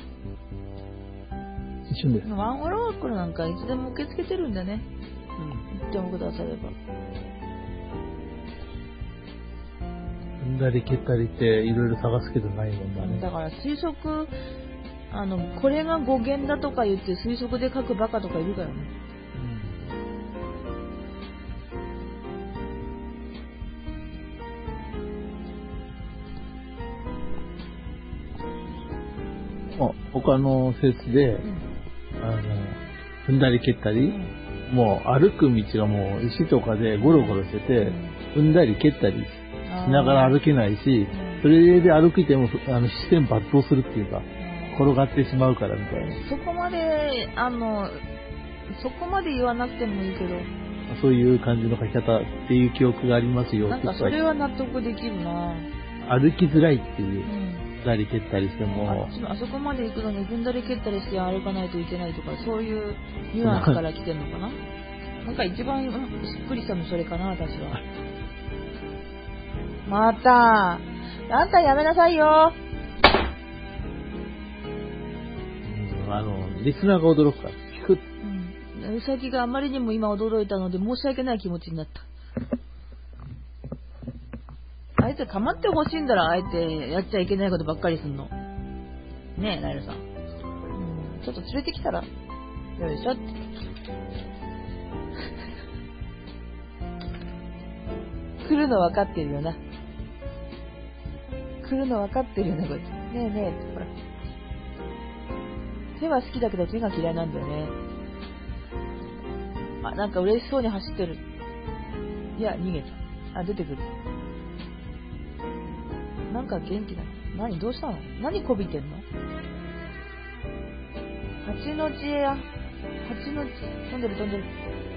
一瞬です。 ワンオロークルなんかいつでも受け付けてるんでね。うん。言ってもくだされば。 踏んだり蹴ったりっていろいろ探すけどないもんだね。 だから推測、あの、これが語源だとか言って推測で書くバカとかいるからね。 うん、他の説で、うん、あの、踏んだり蹴ったり、うん、もう歩く道がもう石とかでゴロゴロしてて、うん、踏んだり蹴ったりしながら歩けないし、それで歩いてもあの視線抜刀するっていうか、転がってしまうからみたいな。 そこまで、あの、そこまで言わなくてもいいけど。 そういう感じの書き方っていう記憶がありますよ。 なんかそれは納得できるな。 歩きづらいっていう。踏んだり蹴ったりしても。 あ, あそこまで行くのに踏んだり蹴ったりして歩かないといけないとか、そういうニュアンスから来てるのかな。なんか一番しっくりしたのそれかな、私は。また、あんたやめなさいよ。 うん、あの、リスナーが驚くから、聞く。 うん。うさぎがあまりにも今驚いたので申し訳ない気持ちになった。あえて構ってほしいんだら、あえてやっちゃいけないことばっかりすんの。ねえ、ライルさん。うん。ちょっと連れてきたら、よいしょって。来るの分かってるよな。来るの分かってるよね、こいつ。ねえねえ、ほら。手は好きだけど手が嫌いなんだよね。あ、なんか嬉しそうに走ってる。いや、逃げた。あ、出てくる。なんか元気だ。何、どうしたの？何こびてんの？蜂の知恵や。蜂の知恵。飛んでる飛んでる。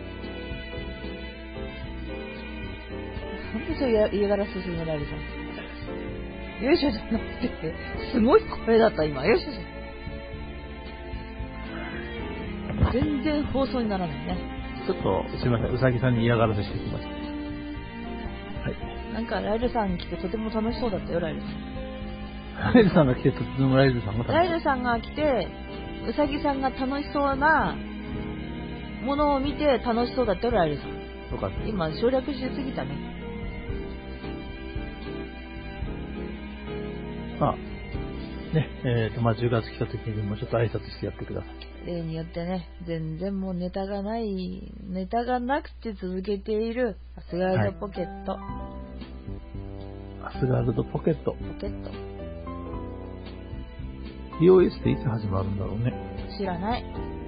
なんでそういう嫌がらせするの、ライルさん。よいしょじゃなくて、すごい声だった今。よいしょじゃ。全然放送にならないね。 ちょっとすみません、うさぎさんに嫌がらせしてきました。はい。 なんかライルさん来てとても楽しそうだったよ、ライルさん。 ライルさんが来てとてもライルさんが楽しそう。 ライルさんが来て、うさぎさんが楽しそうなものを見て楽しそうだったよ、ライルさん。 よかった。 今省略しすぎたね。 まあ、ね、えっ、ー、と、まあ、じゅうがつ来た時にもちょっと挨拶してやってください。 例によってね、全然もうネタがない、ネタがなくて続けているアスガルドポケット。はい、 アスガルドポケット。 ポケット。 ピーオーエス っていつ始まるんだろうね。 知らない。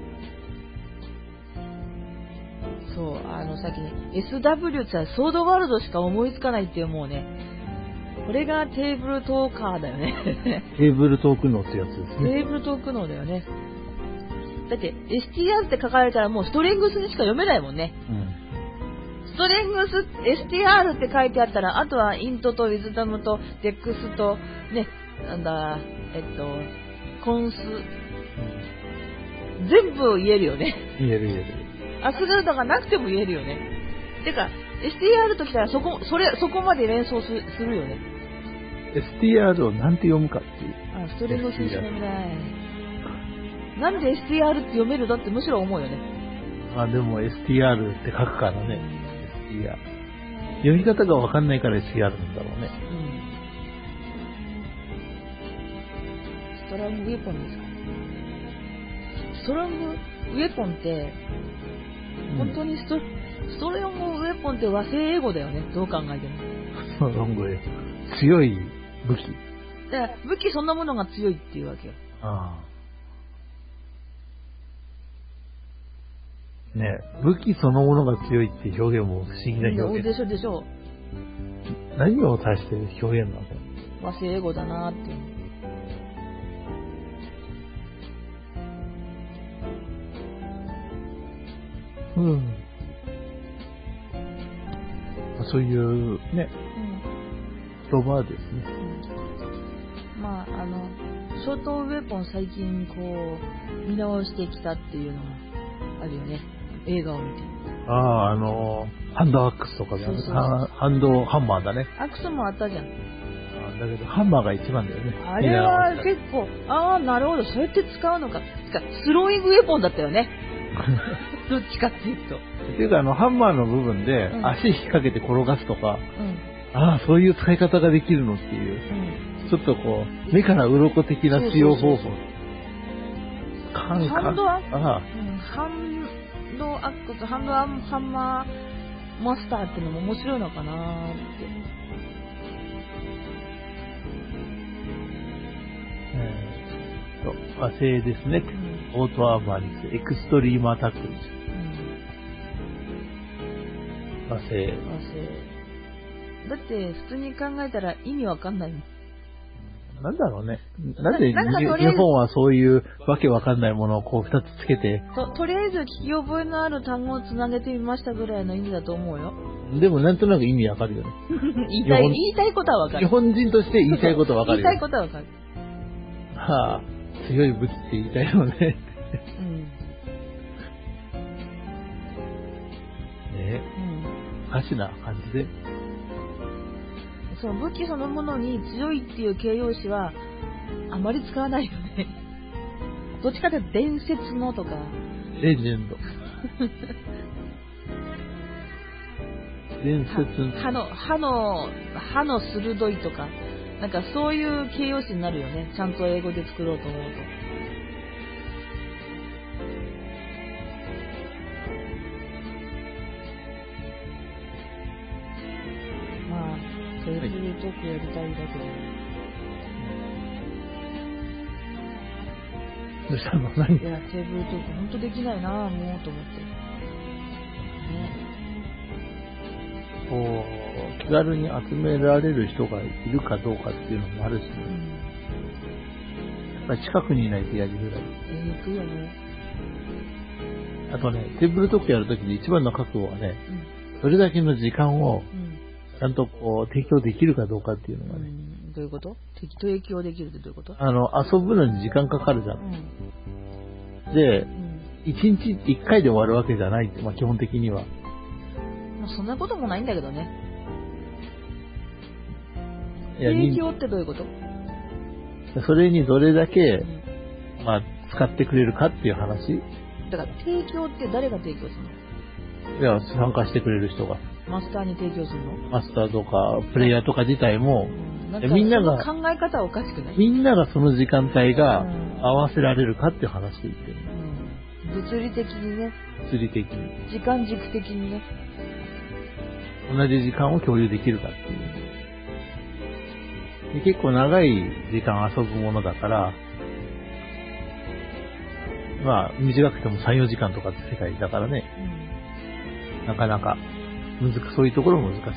そう、あの、先に エスダブリュー ってソードワールドしか思いつかないっていうもうね、これがテーブルトーカーだよね。 テーブルトーク脳ってやつですね。 テーブルトーク脳だよね。だって エスティーアール って書かれたらもうストレングスにしか読めないもんね。うん、ストレングス、エスティーアール って書いてあったら、あとはイントとウィズダムとデックスと、ね、なんだ、えっと、コンス、うん、全部言えるよね。 言える言える。 アスガルドがなくても言えるよね。てか、エスティーアール ときたらそこ、それ、そこまで連想する、するよね。 エスティーアール をなんて読むかっていう。 あ、ストレングスにしか読めない。なんで エスティーアール って読めるのってむしろ思うよね。 あ、でも エスティーアール って書くからね。エスティーアール。読み方がわかんないから エスティーアール なんだろうね。 うん。ストロングウェポンですか。ストロングウェポンって、本当にスト、うん、ストロングウェポンって和製英語だよね。どう考えても。 ストロングウェポン。強い武器。 だから武器そんなものが強いっていうわけよ。 ああ。 ね、武器そのものが強いって表現も不思議な表現。 でしょでしょ。 何を指してる表現なの？ 和製英語だなーっていう。 うん。そういうね、うん、言葉ですね。 うん、まあ、あの、ショートウェポン最近こう、見直してきたっていうのがあるよね。映画を見て。 ああ、あの、ハンドアックスとかだね。そうそうそう、ハンドハンマーだね。 アクスもあったじゃん。 あだけど、ハンマーが一番だよね。 あれは結構、ああ、なるほど、そうやって使うのか。つか、スローイングウェポンだったよね。どっちかっていうと。 っていうか、あの、ハンマーの部分で、足引っ掛けて転がすとか、うん、ああ、そういう使い方ができるのっていう、うん、ちょっとこう、目から鱗的な使用方法。 ハンドアックス、ああ、うん、ハンドアックス、ハンドアハンマーマスターっていうのも面白いのかなーって。 えー、と、和製ですね。うん、オートアーマーにして、エクストリームアタックです。和製。和製。 だって普通に考えたら意味わかんないもん。 なんだろうね。なんで日本はそういうわけわかんないものをこう二つつけて。 と、とりあえず聞き覚えのある単語をつなげてみましたぐらいの意味だと思うよ。 でもなんとなく意味わかるよね。 言いたい、言いたいことはわかる。 日本人として言いたいことはわかるよ。 言いたいことはわかる。 はあ、強い武器って言いたいよね。うん。ねえ。うん。おかしな感じで。 その武器そのものに強いっていう形容詞はあまり使わないよね。どっちかというと伝説のとか。 レジェンド。伝説。 歯の、歯の、歯の鋭いとか、なんかそういう形容詞になるよね。ちゃんと英語で作ろうと思うと。まあ、テーブルトークやりたいだけど、 どうしたの？何？ いや、テーブルトークほんとできないなぁ、もうと思って。ね。 こう、気軽に集められる人がいるかどうかっていうのもあるし、ね、うん、やっぱり近くにいないとやりづらい。 やりにくいよね。 あとね、テーブルトークやるときに一番の覚悟はね、うん、それだけの時間を、ちゃんとこう、提供できるかどうかっていうのがね。うん、 どういうこと？提供できるってどういうこと？ あの、遊ぶのに時間かかるじゃん。うん、で、一、うん、日一回で終わるわけじゃないって、まあ基本的には。 まあそんなこともないんだけどね。提供ってどういうこと？ それにどれだけ、うん、まあ使ってくれるかっていう話。 だから提供って誰が提供するの？ いや、参加してくれる人が。 マスターに提供するの？ マスターとか、プレイヤーとか自体も、 うん、みんなが、考え方はおかしくない？ みんながその時間帯が合わせられるかっていう話で言ってる、 うん。物理的にね。 物理的に。 時間軸的にね。 同じ時間を共有できるかっていう。で結構長い時間遊ぶものだから、まあ、短くてもさん、よじかんとかって世界だからね。うん、なかなか、むずく、そういうところも難しかった。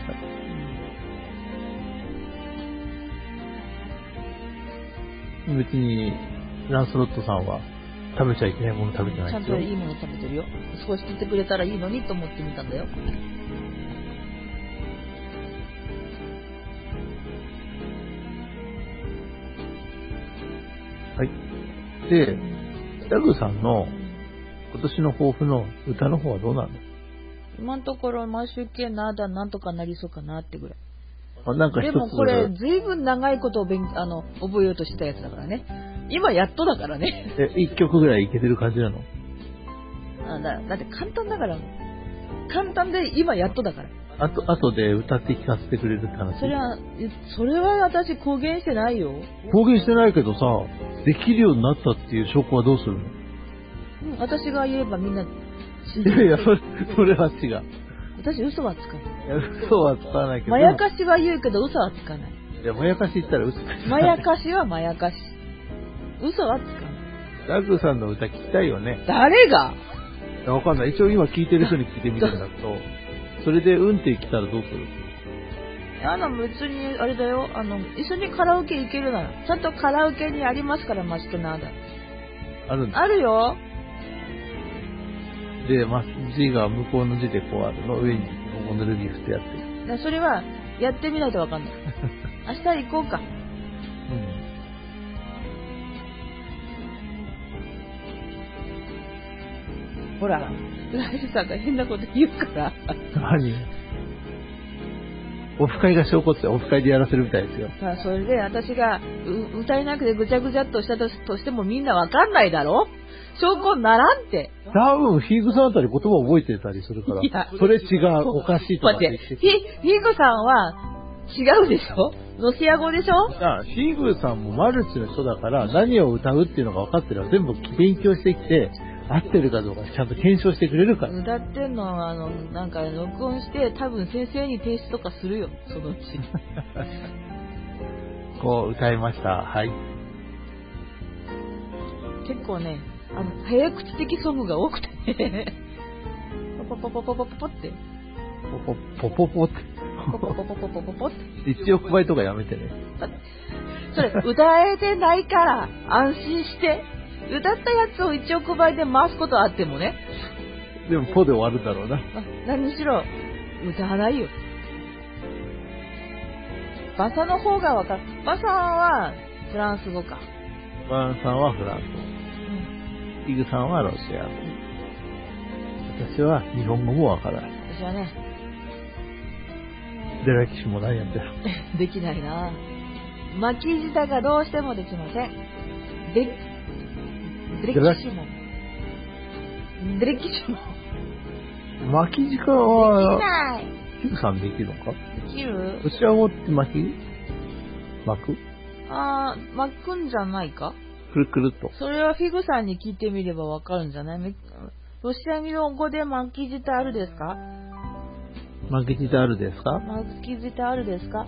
うん、別に、ランスロットさんは食べちゃいけないもの食べてないですよ。ちゃんといいもの食べてるよ。少し聞いてくれたらいいのにと思ってみたんだよ。 はい。で、ダグさんの今年の抱負の歌の方はどうなの？ 今のところ毎週系なだなんとかなりそうかなってぐらい。 あ、なんか一つでもこれずいぶん長いことを勉あの覚えようとしたやつだからね。今やっとだからね。 え、一曲ぐらいいけてる感じなの？ あだだって簡単だから。簡単で今やっとだから。 あと、あとで歌って聞かせてくれるって話。 それは、それは私公言してないよ。 公言してないけどさ、できるようになったっていう証拠はどうするの？ うん、私が言えばみんな信じる。いやいや、それ、それは違う。 私嘘はつかない。 いや、嘘はつかないけど。 まやかしは言うけど嘘はつかない。 いや、まやかし言ったら嘘つかない。 まやかしはまやかし。嘘はつかない。 ラグさんの歌聞きたいよね。 誰が？ や、わかんない。一応今聞いてる人に聞いてみたんだけど、それでうんって来たらどうする？ あの、別に、あれだよ。あの、一緒にカラオケ行けるなら。ちゃんとカラオケにありますから、マスクナーダ。 あるんだ。 あるよ。 で、ま、字が向こうの字でこうあるの。上に日本語のルビ振ってやってる。 それは、やってみないとわかんない。明日行こうか。うん。ほら、ライルさんが変なこと言うから。 何？オフ会が証拠ってオフ会でやらせるみたいですよ。 さあ、それで私が歌えなくてぐちゃぐちゃっとしたとしてもみんなわかんないだろ？証拠にならんって。 多分、フィーグさんあたり言葉覚えてたりするから。いや、それ違う、おかしいとか待って、フィーグさんは違うでしょ？ロシア語でしょ？ あ、フィーグさんもマルチの人だから何を歌うっていうのが分かってるのは全部勉強してきて、合ってるかどうかちゃんと検証してくれるから。 歌ってんのは、あの、なんか録音して多分先生に提出とかするよ、そのうち。 こう、歌いました。はい。 結構ね、あの、早口的ソングが多くてね。ポポポポポポポって。 ポポポポポって。 ポポポポポポポポって。 一億倍とかやめてね。 それ、歌えてないから安心して。歌ったやつをいちおく倍で回すことあってもね。 でも、ポで終わるだろうな。 何にしろ、歌わないよ。バサの方がわかる。バサはフランス語か。 バンさんはフランス語。うん。イグさんはロシア語。うん、私は日本語もわからない。 私はね。 デラキシもないやんだよ。 できないな。巻き舌がどうしてもできません。で、デレキシモ。デレキシモ。 巻き舌は、 できない。 ヒグさんできるのか？ できる？ ロシア語って巻き巻く？ あー、巻くんじゃないか？ くるくるっと。 それはフィグさんに聞いてみればわかるんじゃない？ロシア語で巻き舌あるですか？ 巻き舌あるですか？ 巻き舌あるですか？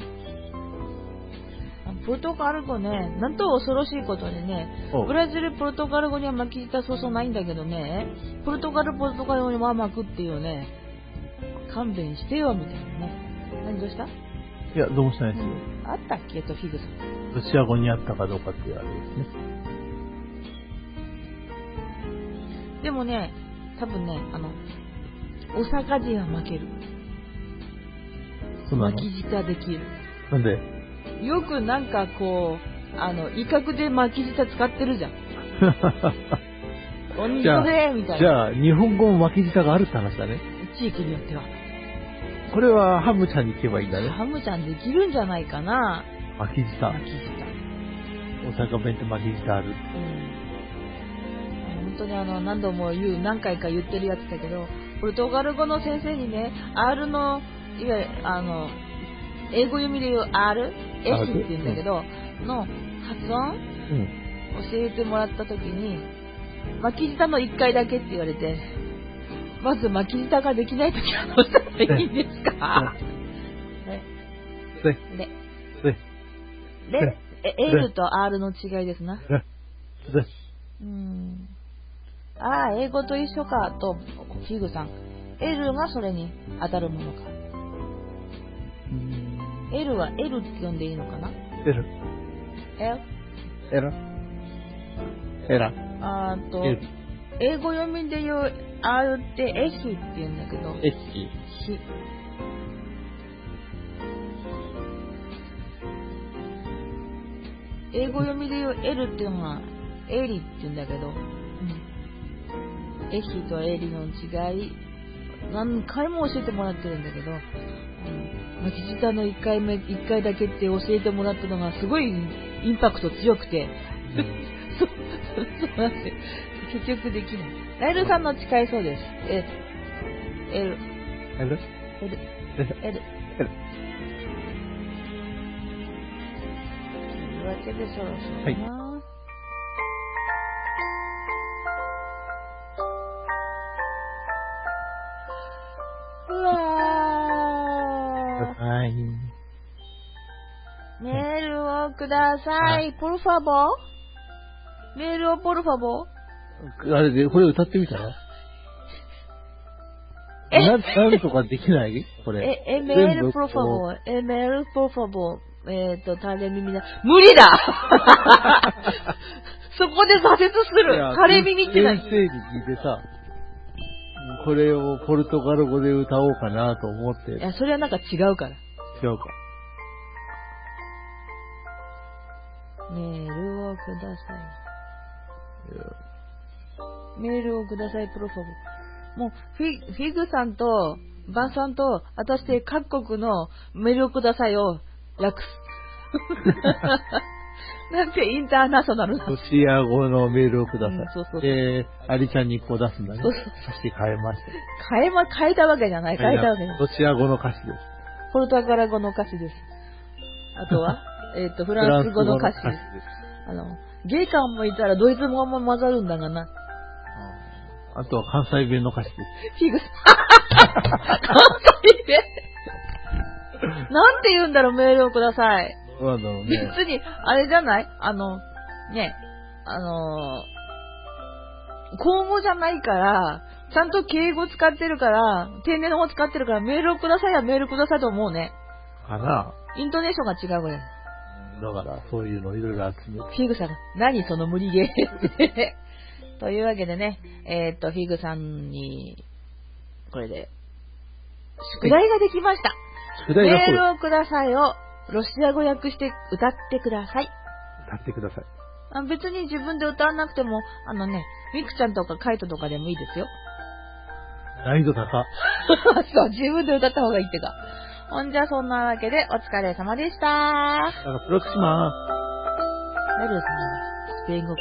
ポルトガル語ね、なんと恐ろしいことにね、ブラジル、ポルトガル語には巻き舌そうそうないんだけどね、ポルトガル、ポルトガル語には巻くっていうね、勘弁してよみたいなね。何どうした？いや、どうもしないですよ。 うん、あったっけと、フィグさん。 ロシア語にあったかどうかっていうあれですね。 でもね、多分ね、あの、大阪人は負ける。 そうなの？ 巻き舌できる。 なんで？ よくなんかこう、あの、威嚇で巻き舌使ってるじゃん。おにぎりみたいな。 じゃあ、日本語も巻き舌があるって話だね。 地域によっては。 これはハムちゃんに聞けばいいんだね。 ハムちゃんできるんじゃないかな。 巻き舌。 巻き舌。 大阪弁って巻き舌ある。うん。 本当にあの、何度も言う、何回か言ってるやつだけど、ポルトガル語の先生にね、R の、いわゆる、あの、英語読みで言う R、エシって言うんだけど、うん、の発音、うん、教えてもらったときに、巻き舌のいっかいだけって言われて、まず巻き舌ができないときはどうしたらいいんですか？ レ。 レ。 レ。 レ。L と R の違いですな。 レ。 うん。ああ、英語と一緒かと、フィグさん。L がそれに当たるものか。L は L って呼んでいいのかな？ L。 L？ L。L。 あーと、英語読みで言う R ってエヒって言うんだけど。 エヒ。 ヒ。英語読みで言う L っていうのはエリって言うんだけど、うん、エヒとエリの違い、何回も教えてもらってるんだけど、巻き舌のいっかいめ、いっかいだけって教えてもらったのがすごいインパクト強くて、うん、そう、そうなんで、結局できない。ライルさんの近いそうです。え、L。 L？L。 L。L。というわけでそろそろかな。はい、うわー。 はい。 メールをください。ポルファボメールをポルファボあれで、これ歌ってみたらえな、なんとかできないこれ。 え、エムエル por favor、エムエル por favor、えっと、タレ耳だ。無理だそこで挫折する。タレ耳って何？ 先生に聞いてさ、これをポルトガル語で歌おうかなと思って。 いや、それはなんか違うから。 違うか。 メールをください。メールをください、プロフォブ。もう、フィ、フィグさんと、バンさんと、私で各国のメールをくださいを訳す。なんてインターナショナルな。 ロシア語のメールをください。うん、 そうそうそう。 で、アリちゃんにこう出すんだね。 そうそう。 そして変えました。 変えま、変えたわけじゃない。変えたわけじゃない。 ロシア語の歌詞です。 ポルトガル語の歌詞です。あとはえっと、フランス語の歌詞です。あの、ゲイ感もいたらドイツ語も混ざるんだがな。 あとは関西弁の歌詞です。 フィグス。関西弁なんて言うんだろう、メールをください。 なんだろうね。 別に、あれじゃないあの、ね、あのー、口語じゃないから、ちゃんと敬語使ってるから、丁寧な語使ってるから、メールをくださいはメールくださいと思うね。 かな。 イントネーションが違うぐらい。 だから、そういうのいろいろ集めて。 フィグさんが、何その無理ゲーというわけでね、えー、っと、フィグさんに、これで、宿題ができました。 宿題がメールをくださいを、ロシア語訳して歌ってください。 歌ってください。 あ、別に自分で歌わなくても、あのね、ミクちゃんとかカイトとかでもいいですよ。 難易度高。 そう、自分で歌った方がいいってか。ほんじゃそんなわけでお疲れ様でした。 だからプロクシマー。 誰ですかね、スペイン語か。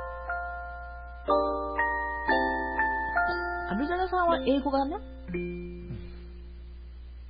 アルジャナさんは英語がね。